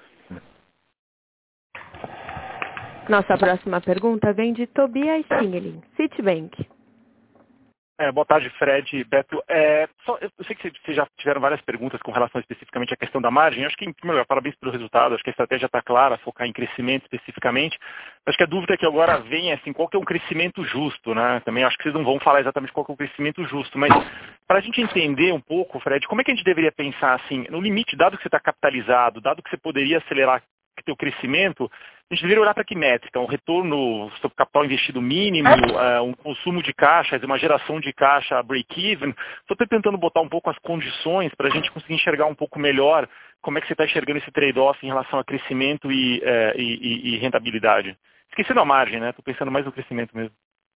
Speaker 1: Nossa próxima pergunta vem de Tobias Stingelin, Citibank.
Speaker 13: Boa tarde, Fred e Beto. Eu sei que vocês já tiveram várias perguntas com relação especificamente à questão da margem. Acho que, em primeiro lugar, parabéns pelo resultado. Acho que a estratégia está clara, focar em crescimento especificamente. Acho que a dúvida que agora vem é assim, qual que é um crescimento justo, né? Também acho que vocês não vão falar exatamente qual que é o crescimento justo, mas para a gente entender um pouco, Fred, como é que a gente deveria pensar assim, no limite, dado que você está capitalizado, dado que você poderia acelerar o crescimento, a gente deveria olhar para que métrica? Um retorno sobre capital investido mínimo, um consumo de caixa, uma geração de caixa break-even. Estou tentando botar um pouco as condições para a gente conseguir enxergar um pouco melhor como é que você está enxergando esse trade-off em relação a crescimento e rentabilidade. Esquecendo a margem, né? Estou pensando mais no crescimento mesmo.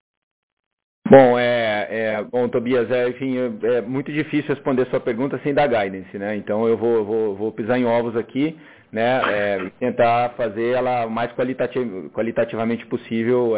Speaker 2: Bom, Tobias, enfim, é muito difícil responder sua pergunta sem dar guidance, né? Então eu vou pisar em ovos aqui, né? Tentar fazer ela o mais qualitativamente possível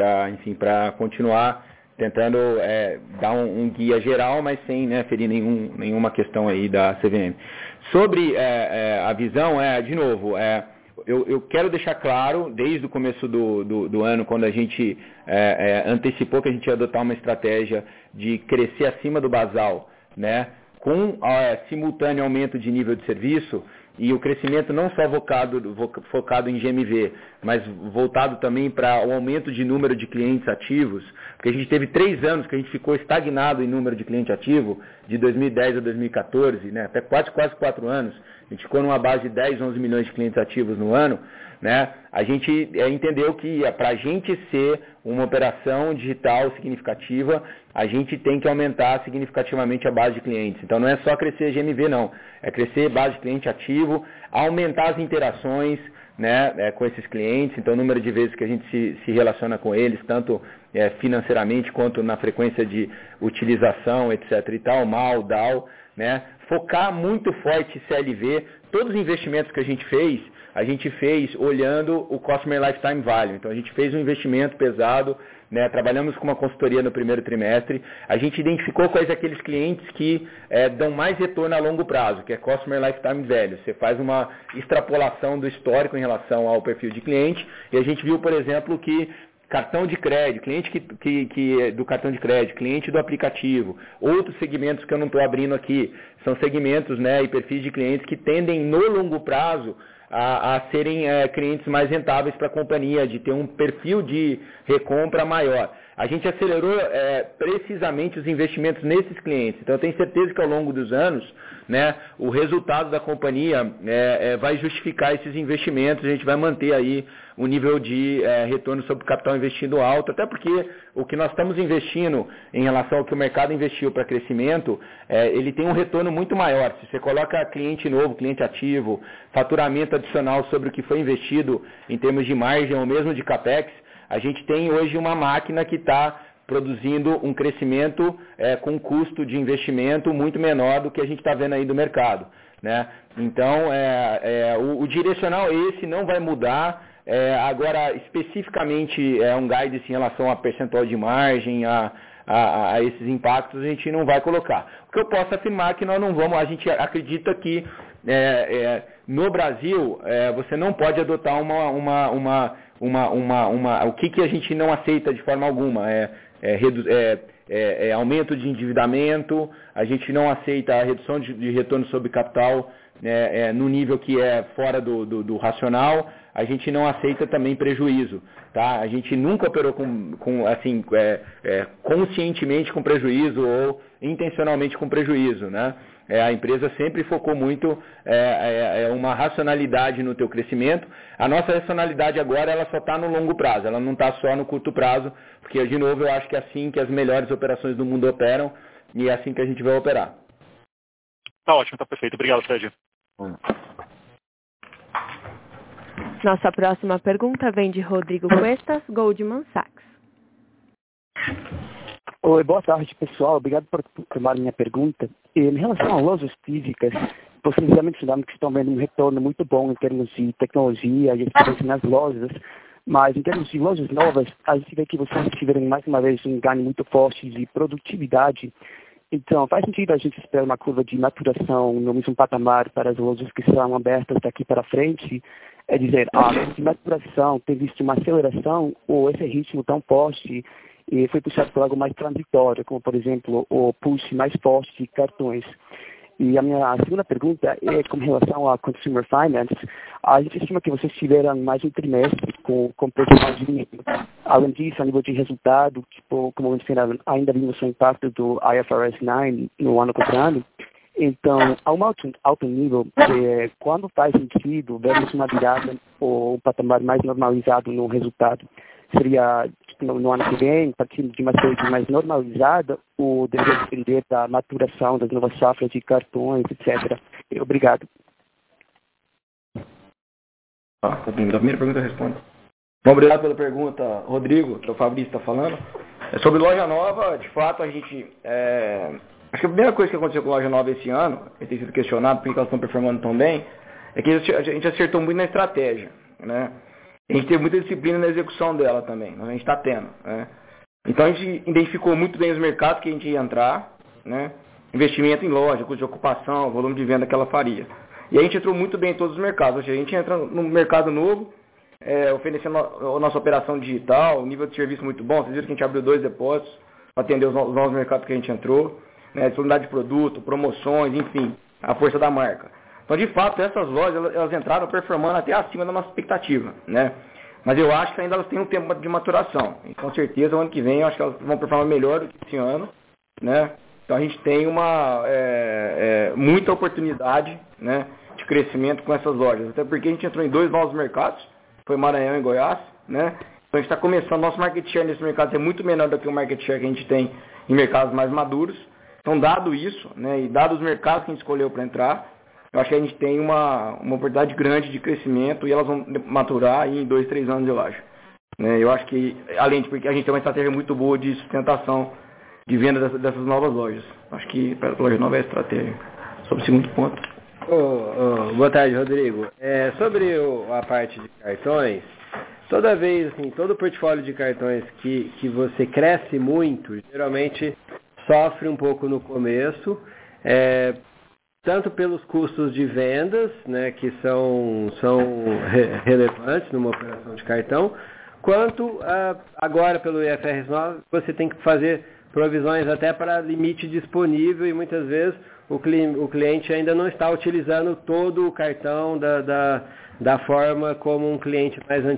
Speaker 2: para continuar tentando dar um guia geral, mas sem, né, ferir nenhuma questão aí da CVM. Sobre a visão, de novo, eu quero deixar claro, desde o começo do ano, quando a gente antecipou que a gente ia adotar uma estratégia de crescer acima do basal, né, com simultâneo aumento de nível de serviço, e o crescimento não só focado em GMV, mas voltado também para o aumento de número de clientes ativos, porque a gente teve 3 anos que a gente ficou estagnado em número de cliente ativo, de 2010 a 2014, né, até quase 4 anos, a gente ficou numa base de 10, 11 milhões de clientes ativos no ano, né, a gente entendeu que para a gente ser uma operação digital significativa, a gente tem que aumentar significativamente a base de clientes. Então não é só crescer GMV, não. É crescer base de cliente ativo, aumentar as interações, né, com esses clientes, então o número de vezes que a gente se relaciona com eles, tanto financeiramente quanto na frequência de utilização, etc. e tal, MAU, DAO, né, focar muito forte em CLV. Todos os investimentos que a gente fez olhando o Customer Lifetime Value. Então a gente fez um investimento pesado, né, trabalhamos com uma consultoria no primeiro trimestre, a gente identificou quais aqueles clientes que dão mais retorno a longo prazo, que é Customer Lifetime Value. Você faz uma extrapolação do histórico em relação ao perfil de cliente, e a gente viu, por exemplo, que cartão de crédito, cliente do cartão de crédito, cliente do aplicativo, outros segmentos que eu não estou abrindo aqui, são segmentos, né, e perfis de clientes que tendem no longo prazo a serem clientes mais rentáveis para a companhia, de ter um perfil de recompra maior. a gente acelerou precisamente os investimentos nesses clientes. Então, eu tenho certeza que ao longo dos anos, né, o resultado da companhia vai justificar esses investimentos, a gente vai manter aí um nível de retorno sobre o capital investido alto, até porque o que nós estamos investindo em relação ao que o mercado investiu para crescimento, ele tem um retorno muito maior. Se você coloca cliente novo, cliente ativo, faturamento adicional sobre o que foi investido em termos de margem ou mesmo de CAPEX, a gente tem hoje uma máquina que está produzindo um crescimento com um custo de investimento muito menor do que a gente está vendo aí do mercado, né? Então, o direcional esse não vai mudar. Agora, especificamente, um guidance em relação a percentual de margem, a esses impactos, a gente não vai colocar. O que eu posso afirmar é que nós não vamos, a gente acredita que no Brasil, você não pode adotar o que a gente não aceita de forma alguma, aumento de endividamento, a gente não aceita a redução de retorno sobre capital no nível que é fora do racional, a gente não aceita também prejuízo, tá? A gente nunca operou conscientemente com prejuízo ou intencionalmente com prejuízo, né? A empresa sempre focou muito uma racionalidade no teu crescimento. A nossa racionalidade agora ela só está no longo prazo, ela não está só no curto prazo, porque, de novo, eu acho que é assim que as melhores operações do mundo operam e é assim que a gente vai operar.
Speaker 13: Tá ótimo, tá perfeito. Obrigado, Fred.
Speaker 1: Nossa próxima pergunta vem de Rodrigo Cuestas, Goldman Sachs.
Speaker 14: Oi, boa tarde, pessoal. Obrigado por tomar minha pergunta. Em relação a lojas físicas, vocês já mencionaram que estão vendo um retorno muito bom em termos de tecnologia e experiência nas lojas, mas em termos de lojas novas, a gente vê que vocês tiveram mais uma vez um ganho muito forte de produtividade. Então, faz sentido a gente esperar uma curva de maturação no mesmo patamar para as lojas que serão abertas daqui para frente? É dizer, a de maturação tem visto uma aceleração ou esse ritmo tão forte e foi puxado por algo mais transitório, como, por exemplo, o push mais forte de cartões. E a minha segunda pergunta é com relação à Consumer Finance. A gente estima que vocês tiveram mais um trimestre com preço de dinheiro. Além disso, a nível de resultado, como mencionaram, ainda vimos o impacto do IFRS 9 no ano contra ano. Então, a um alto nível, quando faz sentido vermos uma virada ou um patamar mais normalizado no resultado? Seria no ano que vem, partindo de uma série mais normalizada, ou deve depender da maturação das novas safras de cartões, etc. Obrigado.
Speaker 7: A primeira pergunta eu respondo. Bom, obrigado pela pergunta, Rodrigo, que é o Fabrício está falando. Sobre loja nova, de fato, a gente... acho que a primeira coisa que aconteceu com a loja nova esse ano, que tem sido questionado por que elas estão performando tão bem, é que a gente acertou muito na estratégia, né? A gente teve muita disciplina na execução dela também, a gente está tendo, né? Então a gente identificou muito bem os mercados que a gente ia entrar, né? Investimento em loja, custo de ocupação, volume de venda que ela faria. E a gente entrou muito bem em todos os mercados, ou seja, a gente entra no mercado novo, oferecendo a nossa operação digital, nível de serviço muito bom. Vocês viram que a gente abriu 2 depósitos para atender os novos mercados que a gente entrou, né? Disponibilidade de produto, promoções, enfim, a força da marca. Então, de fato, essas lojas, elas entraram performando até acima da nossa expectativa, né? Mas eu acho que ainda elas têm um tempo de maturação. E, com certeza, o ano que vem, eu acho que elas vão performar melhor do que esse ano, né? Então, a gente tem muita oportunidade, né, de crescimento com essas lojas. Até porque a gente entrou em 2 novos mercados, foi Maranhão e Goiás, né? Então, a gente está começando, nosso market share nesse mercado é muito menor do que o market share que a gente tem em mercados mais maduros. Então, dado isso, né, e dado os mercados que a gente escolheu para entrar, eu acho que a gente tem uma oportunidade grande de crescimento e elas vão maturar em 2, 3 anos, eu acho. Né, eu acho que, além de porque a gente tem uma estratégia muito boa de sustentação de venda dessas novas lojas. Acho que para a loja nova é a estratégia. Sobre o segundo ponto.
Speaker 3: Boa tarde, Rodrigo. Sobre a parte de cartões, toda vez, assim, todo portfólio de cartões que você cresce muito, geralmente sofre um pouco no começo, tanto pelos custos de vendas, né, que são relevantes numa operação de cartão, quanto agora pelo IFRS 9 você tem que fazer provisões até para limite disponível e muitas vezes o cliente ainda não está utilizando todo o cartão da forma como um cliente mais antigo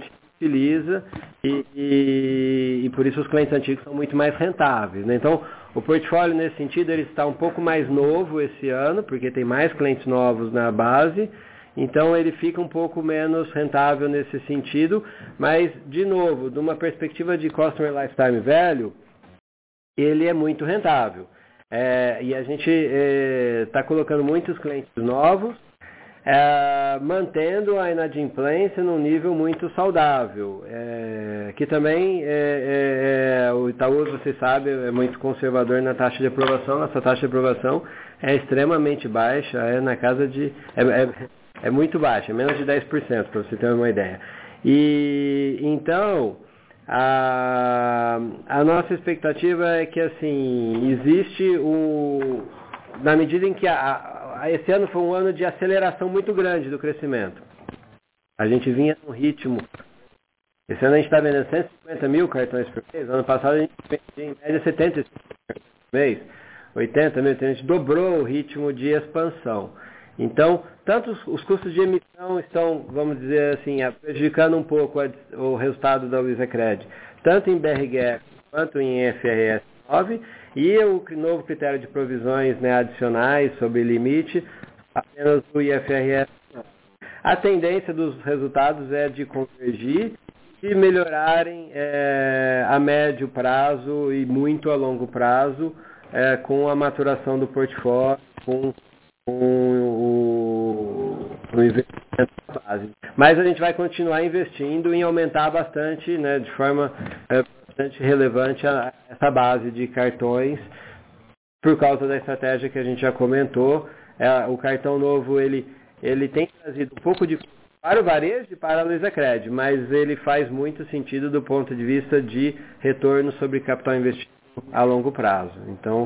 Speaker 3: utiliza e por isso os clientes antigos são muito mais rentáveis, né? Então, o portfólio, nesse sentido, ele está um pouco mais novo esse ano, porque tem mais clientes novos na base, então ele fica um pouco menos rentável nesse sentido, mas, de novo, de uma perspectiva de Customer Lifetime Value, ele é muito rentável. E a gente está colocando muitos clientes novos, mantendo a inadimplência num nível muito saudável, que também o Itaú, você sabe, é muito conservador na taxa de aprovação. Nossa taxa de aprovação é extremamente baixa, na casa de... É muito baixa, menos de 10%, para você ter uma ideia. E então, a nossa expectativa é que, assim, existe na medida em que esse ano foi um ano de aceleração muito grande do crescimento. A gente vinha num ritmo... Esse ano a gente está vendendo 150 mil cartões por mês. Ano passado a gente vendia em média 75 cartões por mês. 80 mil. Então a gente dobrou o ritmo de expansão. Então, tanto os custos de emissão estão, vamos dizer assim, prejudicando um pouco o resultado da Luizacred, tanto em BRGE quanto em IFRS 9, e o novo critério de provisões, né, adicionais sobre limite, apenas o IFRS 9. A tendência dos resultados é de convergir e melhorarem a médio prazo e muito a longo prazo, com a maturação do portfólio, com o investimento da base. Mas a gente vai continuar investindo em aumentar bastante, né, de forma bastante relevante essa base de cartões, por causa da estratégia que a gente já comentou. O cartão novo, ele tem trazido um pouco de para o varejo e para a Luizacred, mas ele faz muito sentido do ponto de vista de retorno sobre capital investido a longo prazo. Então,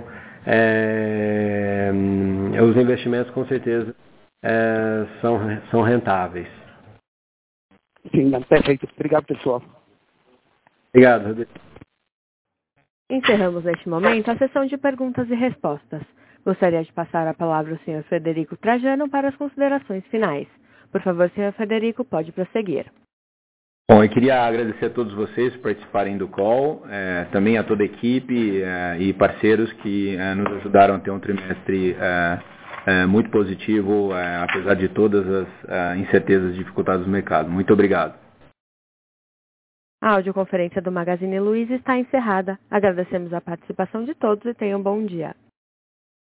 Speaker 3: os investimentos com certeza são rentáveis.
Speaker 14: Sim, perfeito. Obrigado, pessoal.
Speaker 3: Obrigado, Rodrigo.
Speaker 1: Encerramos neste momento a sessão de perguntas e respostas. Gostaria de passar a palavra ao senhor Frederico Trajano para as considerações finais. Por favor, senhor Frederico, pode prosseguir.
Speaker 2: Bom, eu queria agradecer a todos vocês por participarem do call, também a toda a equipe e parceiros que nos ajudaram a ter um trimestre muito positivo, apesar de todas as incertezas e dificuldades do mercado. Muito obrigado.
Speaker 1: A audioconferência do Magazine Luiza está encerrada. Agradecemos a participação de todos e tenham um bom dia.